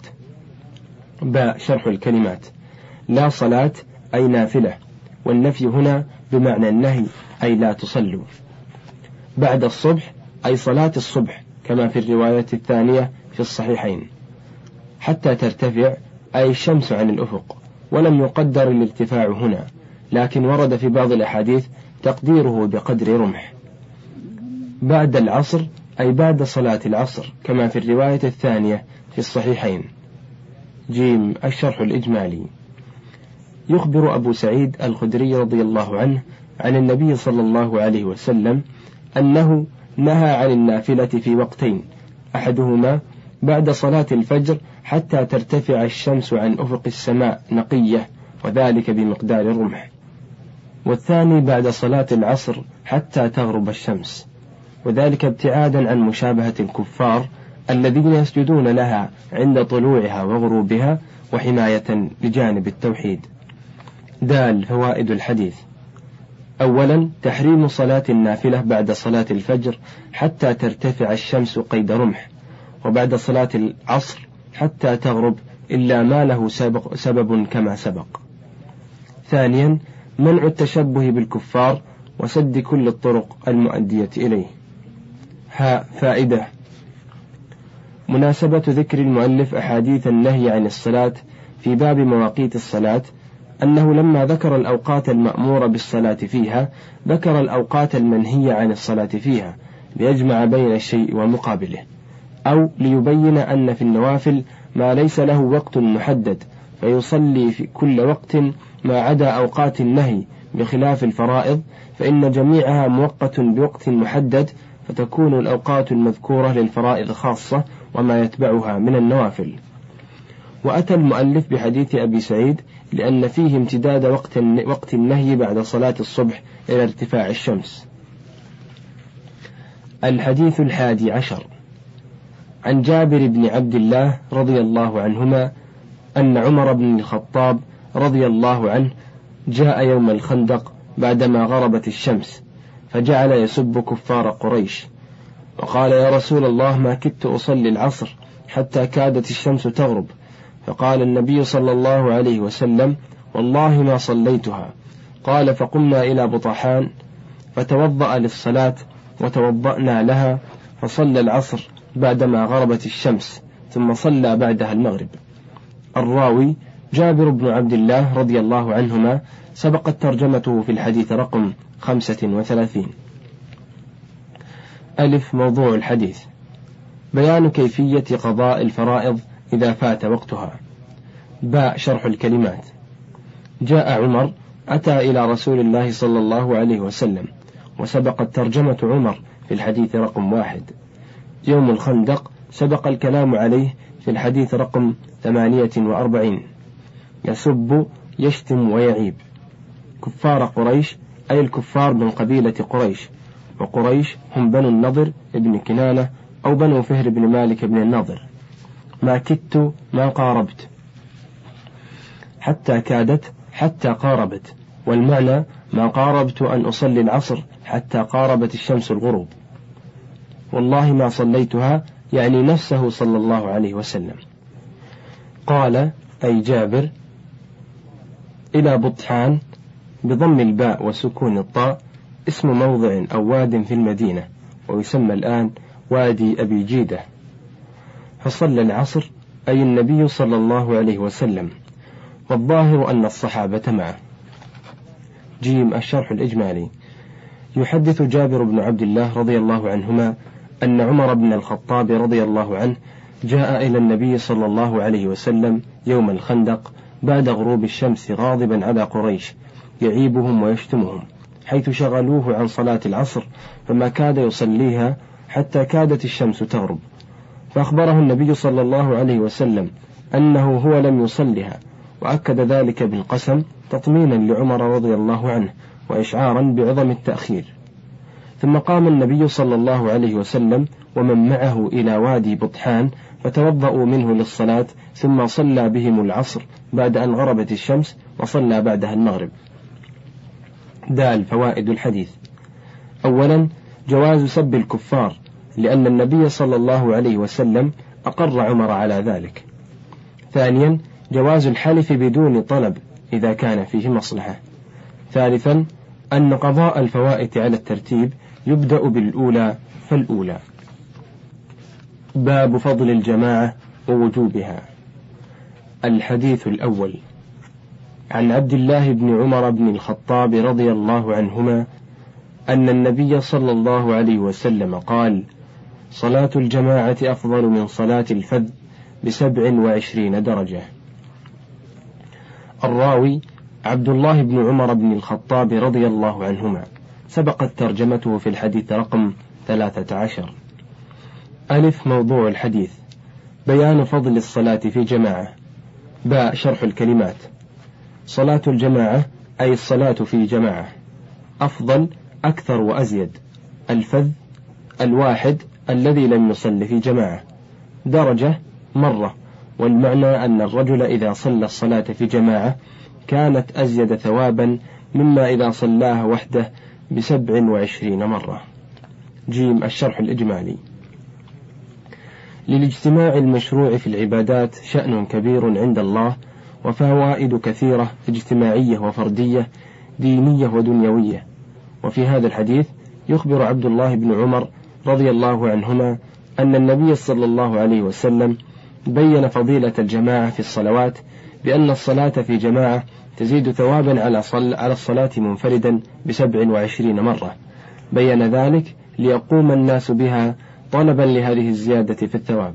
باء شرح الكلمات: لا صلاة أي نافلة، والنفي هنا بمعنى النهي أي لا تصلوا. بعد الصبح أي صلاة الصبح كما في الرواية الثانية في الصحيحين. حتى ترتفع أي الشمس عن الأفق، ولم يقدر الارتفاع هنا، لكن ورد في بعض الأحاديث تقديره بقدر رمح. بعد العصر أي بعد صلاة العصر كما في الرواية الثانية في الصحيحين. جيم الشرح الإجمالي: يخبر أبو سعيد الخدري رضي الله عنه عن النبي صلى الله عليه وسلم أنه نهى عن النافلة في وقتين: أحدهما بعد صلاة الفجر حتى ترتفع الشمس عن أفق السماء نقية، وذلك بمقدار الرمح، والثاني بعد صلاة العصر حتى تغرب الشمس، وذلك ابتعادا عن مشابهة الكفار الذين يسجدون لها عند طلوعها وغروبها، وحماية لجانب التوحيد. دال فوائد الحديث: أولا تحريم صلاة النافلة بعد صلاة الفجر حتى ترتفع الشمس قيد رمح، وبعد صلاة العصر حتى تغرب إلا ما له سبب كما سبق. ثانيا منع التشبه بالكفار وسد كل الطرق المؤدية إليه. فائدة: مناسبة ذكر المؤلف أحاديث النهي عن الصلاة في باب مواقيت الصلاة أنه لما ذكر الأوقات المأمور بالصلاة فيها ذكر الأوقات المنهية عن الصلاة فيها ليجمع بين الشيء ومقابله، أو ليبين أن في النوافل ما ليس له وقت محدد فيصلي في كل وقت ما عدا أوقات النهي، بخلاف الفرائض فإن جميعها مؤقت بوقت محدد، فتكون الأوقات المذكورة للفرائض خاصة وما يتبعها من النوافل. وأتى المؤلف بحديث أبي سعيد لأن فيه امتداد وقت النهي بعد صلاة الصبح إلى ارتفاع الشمس. الحديث 11 عن جابر بن عبد الله رضي الله عنهما أن عمر بن الخطاب رضي الله عنه جاء يوم الخندق بعدما غربت الشمس فجعل يسب كفار قريش، وقال: يا رسول الله، ما كدت أصلي العصر حتى كادت الشمس تغرب. فقال النبي صلى الله عليه وسلم: والله ما صليتها. قال: فقمنا إلى بطحان فتوضأ للصلاة وتوضأنا لها، فصلى العصر بعدما غربت الشمس ثم صلى بعدها المغرب. الراوي جابر بن عبد الله رضي الله عنهما سبقت ترجمته في الحديث رقم 35. ألف. موضوع الحديث: بيان كيفية قضاء الفرائض إذا فات وقتها. باء. شرح الكلمات: جاء عمر أتى إلى رسول الله صلى الله عليه وسلم، وسبقت ترجمة عمر في الحديث رقم 1. يوم الخندق سبق الكلام عليه في الحديث رقم 48. يسب، يشتم ويعيب كفار قريش، أي الكفار من قبيلة قريش، وقريش هم بنو النضر ابن كنانة أو بنو فهر بن مالك بن النضر. ما كدت، ما قاربت، حتى كادت، حتى قاربت، والمعنى ما قاربت أن أصلي العصر حتى قاربت الشمس الغروب. والله ما صليتها، يعني نفسه صلى الله عليه وسلم. قال أي جابر: إلى بطحان بضم الباء وسكون الطاء اسم موضع أو واد في المدينة، ويسمى الآن وادي أبي جيدة. فصلى العصر أي النبي صلى الله عليه وسلم، والظاهر أن الصحابة معه. جيم. الشرح الإجمالي: يحدث جابر بن عبد الله رضي الله عنهما أن عمر بن الخطاب رضي الله عنه جاء إلى النبي صلى الله عليه وسلم يوم الخندق بعد غروب الشمس غاضبا على قريش يعيبهم ويشتمهم، حيث شغلوه عن صلاة العصر فما كاد يصليها حتى كادت الشمس تغرب. فأخبره النبي صلى الله عليه وسلم أنه هو لم يصلها، وأكد ذلك بالقسم تطمينا لعمر رضي الله عنه وإشعارا بعظم التأخير. ثم قام النبي صلى الله عليه وسلم ومن معه إلى وادي بطحان فتوضأوا منه للصلاة، ثم صلى بهم العصر بعد أن غربت الشمس، وصلى بعدها المغرب. دال. فوائد الحديث: أولا جواز سب الكفار، لأن النبي صلى الله عليه وسلم أقر عمر على ذلك. ثانيا جواز الحلف بدون طلب إذا كان فيه مصلحة. ثالثا أن قضاء الفوائد على الترتيب يبدأ بالأولى فالأولى. باب فضل الجماعة ووجوبها. الحديث الأول عن عبد الله بن عمر بن الخطاب رضي الله عنهما أن النبي صلى الله عليه وسلم قال: صلاة الجماعة أفضل من صلاة الفذ ب27 درجة. الراوي عبد الله بن عمر بن الخطاب رضي الله عنهما، سبقت ترجمته في الحديث رقم 13. ألف. موضوع الحديث: بيان فضل الصلاة في جماعة. باء. شرح الكلمات: صلاة الجماعة أي الصلاة في جماعة. أفضل أكثر وأزيد. الفذ الواحد الذي لم يصل في جماعة. درجة مرة، والمعنى أن الرجل إذا صلى الصلاة في جماعة كانت أزيد ثوابا مما إذا صلاها وحده ب27 مرة. جيم. الشرح الإجمالي: للاجتماع المشروع في العبادات شأن كبير عند الله وفوائد كثيرة اجتماعية وفردية دينية ودنيوية. وفي هذا الحديث يخبر عبد الله بن عمر رضي الله عنهما أن النبي صلى الله عليه وسلم بين فضيلة الجماعة في الصلوات بأن الصلاة في جماعة تزيد ثوابا على الصلاة منفردا ب27 مرة. بين ذلك ليقوم الناس بها طلبا لهذه الزيادة في الثواب.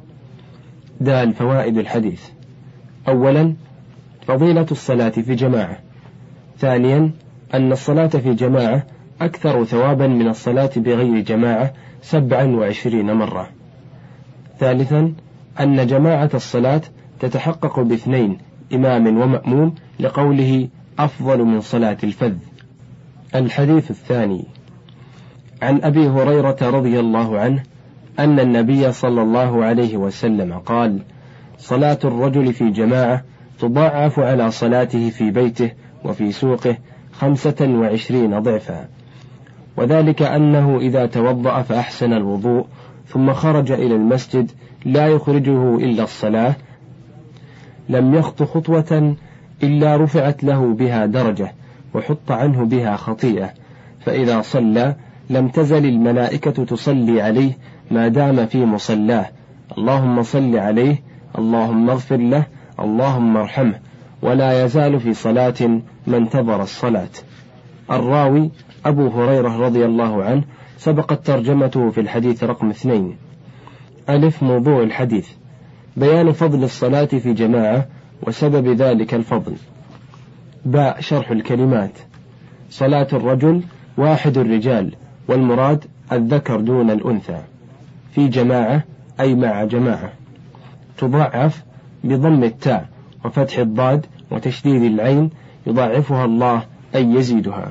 فوائد الحديث: أولا فضيلة الصلاة في جماعة. ثانيا أن الصلاة في جماعة أكثر ثوابا من الصلاة بغير جماعة 27 مرة. ثالثا أن جماعة الصلاة تتحقق باثنين إمام ومأموم لقوله أفضل من صلاة الفذ. الحديث الثاني عن أبي هريرة رضي الله عنه أن النبي صلى الله عليه وسلم قال: صلاة الرجل في جماعة تضاعف على صلاته في بيته وفي سوقه 25 ضعفا، وذلك أنه إذا توضأ فأحسن الوضوء ثم خرج إلى المسجد لا يخرجه إلا الصلاة لم يخط خطوة إلا رفعت له بها درجة وحط عنه بها خطيئة، فإذا صلى لم تزل الملائكة تصلي عليه ما دام في مصلاه: اللهم صل عليه، اللهم اغفر له، اللهم ارحمه، ولا يزال في صلاة ما انتظر الصلاة. الراوي أبو هريرة رضي الله عنه سبقت ترجمته في الحديث رقم 2. موضوع الحديث: بيان فضل الصلاة في جماعة وسبب ذلك الفضل. شرح الكلمات: صلاة الرجل واحد الرجال، والمراد الذكر دون الأنثى، في جماعة أي مع جماعة. تضاعف بضم التاء وفتح الضاد وتشديد العين، يضاعفها الله أي يزيدها.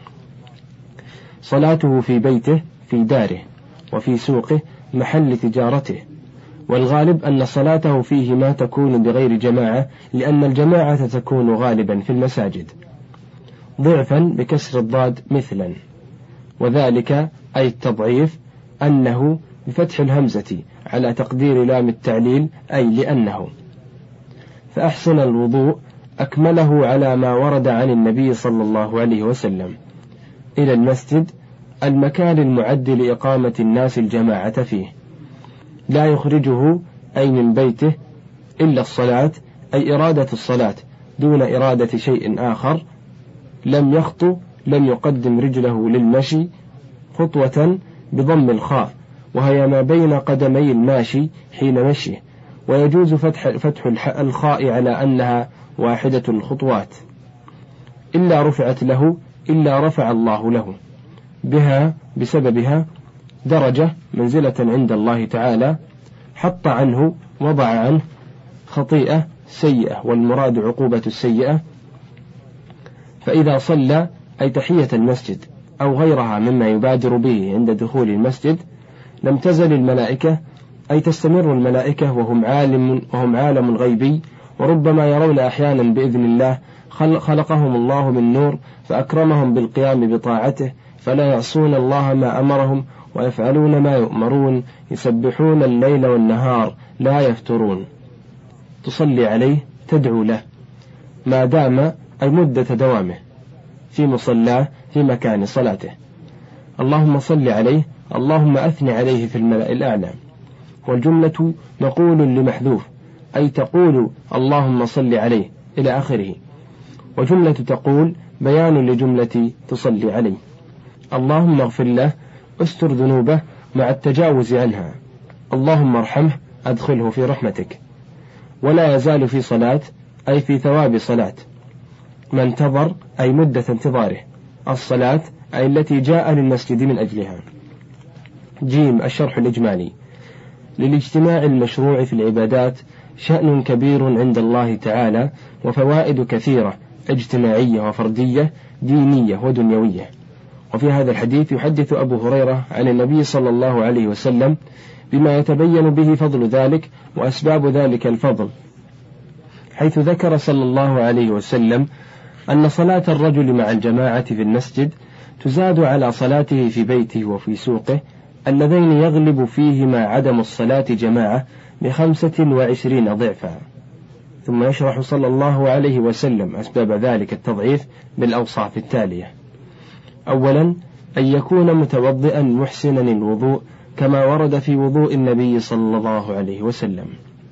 صلاته في بيته في داره، وفي سوقه محل تجارته، والغالب أن صلاته فيه ما تكون بغير جماعة لأن الجماعة تكون غالبا في المساجد. ضعفا بكسر الضاد مثلا، وذلك أي التضعيف أنه بفتح الهمزة على تقدير لام التعليل أي لأنه. فأحسن الوضوء أكمله على ما ورد عن النبي صلى الله عليه وسلم. إلى المسجد المكان المعد لإقامة الناس الجماعة فيه، لا يخرجه أي من بيته إلا الصلاة أي إرادة الصلاة دون إرادة شيء آخر. لم يخطو لم يقدم رجله للمشي خطوة بضم الخاء، وهي ما بين قدمي الماشي حين مشيه، ويجوز فتح الخاء على أنها واحدة الخطوات. إلا رفعت له إلا رفع الله له بها بسببها درجة منزلة عند الله تعالى، حط عنه وضع عنه خطيئة سيئة، والمراد عقوبة السيئة. فإذا صلى أي تحية المسجد أو غيرها مما يبادر به عند دخول المسجد لم تزل الملائكة أي تستمر الملائكة وهم عالم غيبي، وربما يرون أحيانا بإذن الله خلقهم الله من نور فأكرمهم بالقيام بطاعته، فلا يعصون الله ما أمرهم ويفعلون ما يؤمرون، يسبحون الليل والنهار لا يفترون. تصلي عليه تدعو له ما دام أي مدة دوامه في مصلاه في مكان صلاته. اللهم صل عليه، اللهم أثني عليه في الملأ الأعلى. والجملة مقول لمحذوف أي تقول اللهم صل عليه إلى آخره، وجملة تقول بيان لجملة تصلي عليه. اللهم اغفر له، استر ذنوبه مع التجاوز عنها. اللهم ارحمه، أدخله في رحمتك. ولا يزال في صلاة أي في ثواب صلاة. ما انتظر أي مدة انتظاره. الصلاة أي التي جاء للمسجد من أجلها. الشرح الإجمالي: للاجتماع المشروع في العبادات شأن كبير عند الله تعالى وفوائد كثيرة اجتماعية وفردية دينية ودنيوية. وفي هذا الحديث يحدث أبو هريرة عن النبي صلى الله عليه وسلم بما يتبين به فضل ذلك وأسباب ذلك الفضل، حيث ذكر صلى الله عليه وسلم أن صلاة الرجل مع الجماعة في المسجد تزاد على صلاته في بيته وفي سوقه اللذين يغلب فيهما عدم الصلاة جماعة ب25 ضعفا. ثم يشرح صلى الله عليه وسلم أسباب ذلك التضعيف بالأوصاف التالية: أولا، أن يكون متوضئا محسنا الوضوء كما ورد في وضوء النبي صلى الله عليه وسلم.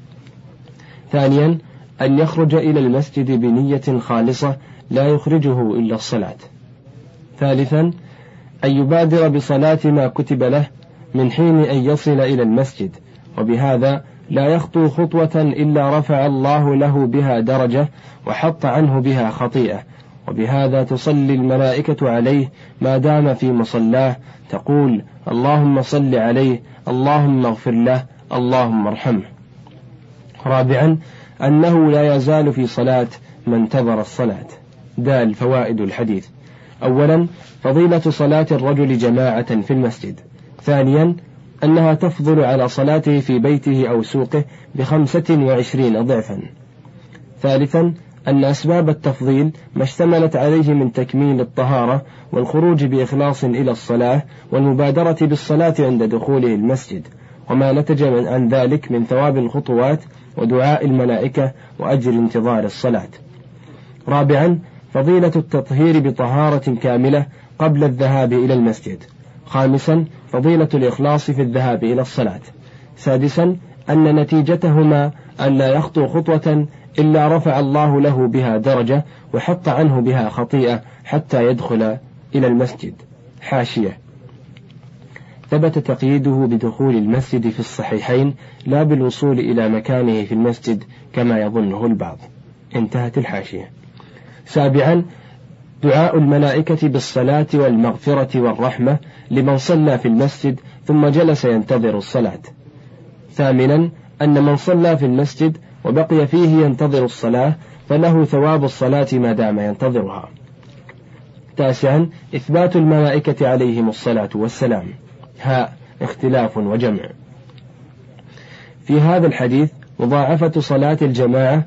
ثانيا، أن يخرج إلى المسجد بنية خالصة لا يخرجه إلا الصلاة. ثالثا، أن يبادر بصلاة ما كتب له من حين أن يصل إلى المسجد، وبهذا لا يخطو خطوة إلا رفع الله له بها درجة وحط عنه بها خطيئة، وبهذا تصلي الملائكة عليه ما دام في مصلاه، تقول: اللهم صل عليه، اللهم اغفر له، اللهم ارحمه. رابعا، أنه لا يزال في صلاة ما انتظر الصلاة. دال فوائد الحديث: أولا، فضيلة صلاة الرجل جماعة في المسجد. ثانيا، أنها تفضل على صلاته في بيته أو سوقه ب25 ضعفا. ثالثا، أن أسباب التفضيل ما اشتملت عليه من تكميل الطهارة والخروج بإخلاص إلى الصلاة والمبادرة بالصلاة عند دخوله المسجد، وما نتج عن ذلك من ثواب الخطوات ودعاء الملائكة وأجر انتظار الصلاة. رابعا، فضيلة التطهير بطهارة كاملة قبل الذهاب إلى المسجد. خامسا، فضيلة الإخلاص في الذهاب إلى الصلاة. سادسا، أن نتيجتهما أن لا يخطو خطوة إلا رفع الله له بها درجة وحط عنه بها خطيئة حتى يدخل إلى المسجد. حاشية: ثبت تقييده بدخول المسجد في الصحيحين لا بالوصول إلى مكانه في المسجد كما يظنه البعض. انتهت الحاشية. سابعا، دعاء الملائكة بالصلاة والمغفرة والرحمة لمن صلى في المسجد ثم جلس ينتظر الصلاة. ثامنا، أن من صلى في المسجد وبقي فيه ينتظر الصلاة فله ثواب الصلاة ما دام ينتظرها. تاسعا، إثبات الملائكة عليهم الصلاة والسلام. هاء اختلاف وجمع. في هذا الحديث مضاعفة صلاة الجماعة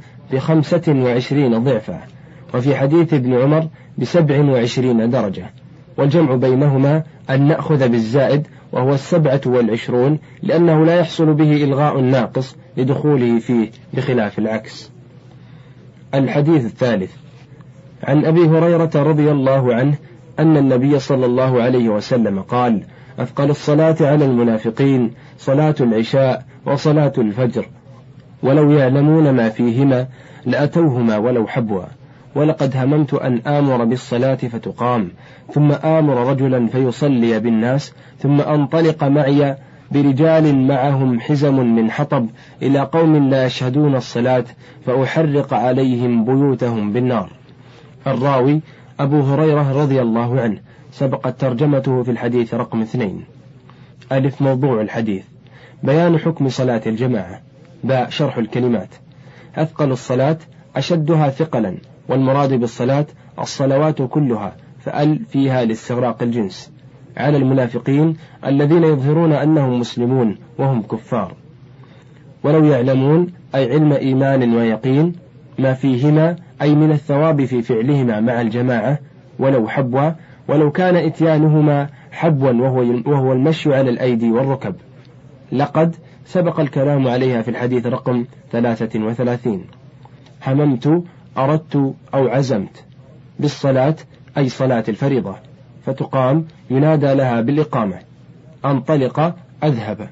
ب25 ضعفا، وفي حديث ابن عمر ب27 درجة، والجمع بينهما أن نأخذ بالزائد وهو 27، لأنه لا يحصل به إلغاء الناقص لدخوله فيه بخلاف العكس. الحديث الثالث: عن أبي هريرة رضي الله عنه أن النبي صلى الله عليه وسلم قال: أثقل الصلاة على المنافقين صلاة العشاء وصلاة الفجر، ولو يعلمون ما فيهما لأتوهما ولو حبوا، ولقد هممت أن آمر بالصلاة فتقام، ثم آمر رجلا فيصلي بالناس، ثم أنطلق معي برجال معهم حزم من حطب إلى قوم لا يشهدون الصلاة فأحرق عليهم بيوتهم بالنار. الراوي أبو هريرة رضي الله عنه، سبقت ترجمته في الحديث رقم 2. ألف موضوع الحديث: بيان حكم صلاة الجماعة. باء شرح الكلمات. أثقل الصلاة أشدها ثقلا، والمراد بالصلاة الصلوات كلها، فأل فيها لاستغراق الجنس، على المنافقين الذين يظهرون أنهم مسلمون وهم كفار. ولو يعلمون أي علم إيمان ويقين ما فيهما أي من الثواب في فعلهما مع الجماعة، ولو حبوا، ولو كان إتيانهما حبوا وهو المشي على الأيدي والركب. لقد سبق الكلام عليها في الحديث رقم 33. هممت أردت أو عزمت بالصلاة أي صلاة الفريضة، فتقام ينادى لها بالإقامة. أنطلق أذهب.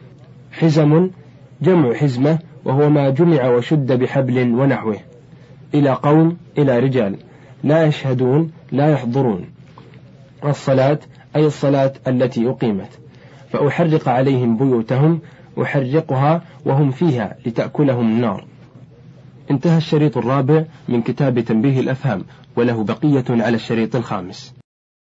حزم جمع حزمة، وهو ما جمع وشد بحبل ونحوه. إلى قوم إلى رجال لا يشهدون لا يحضرون. الصلاة أي الصلاة التي أقيمت. فأحرق عليهم بيوتهم، أحرقها وهم فيها لتأكلهم النار. انتهى الشريط الرابع من كتاب تنبيه الأفهام، وله بقية على الشريط الخامس.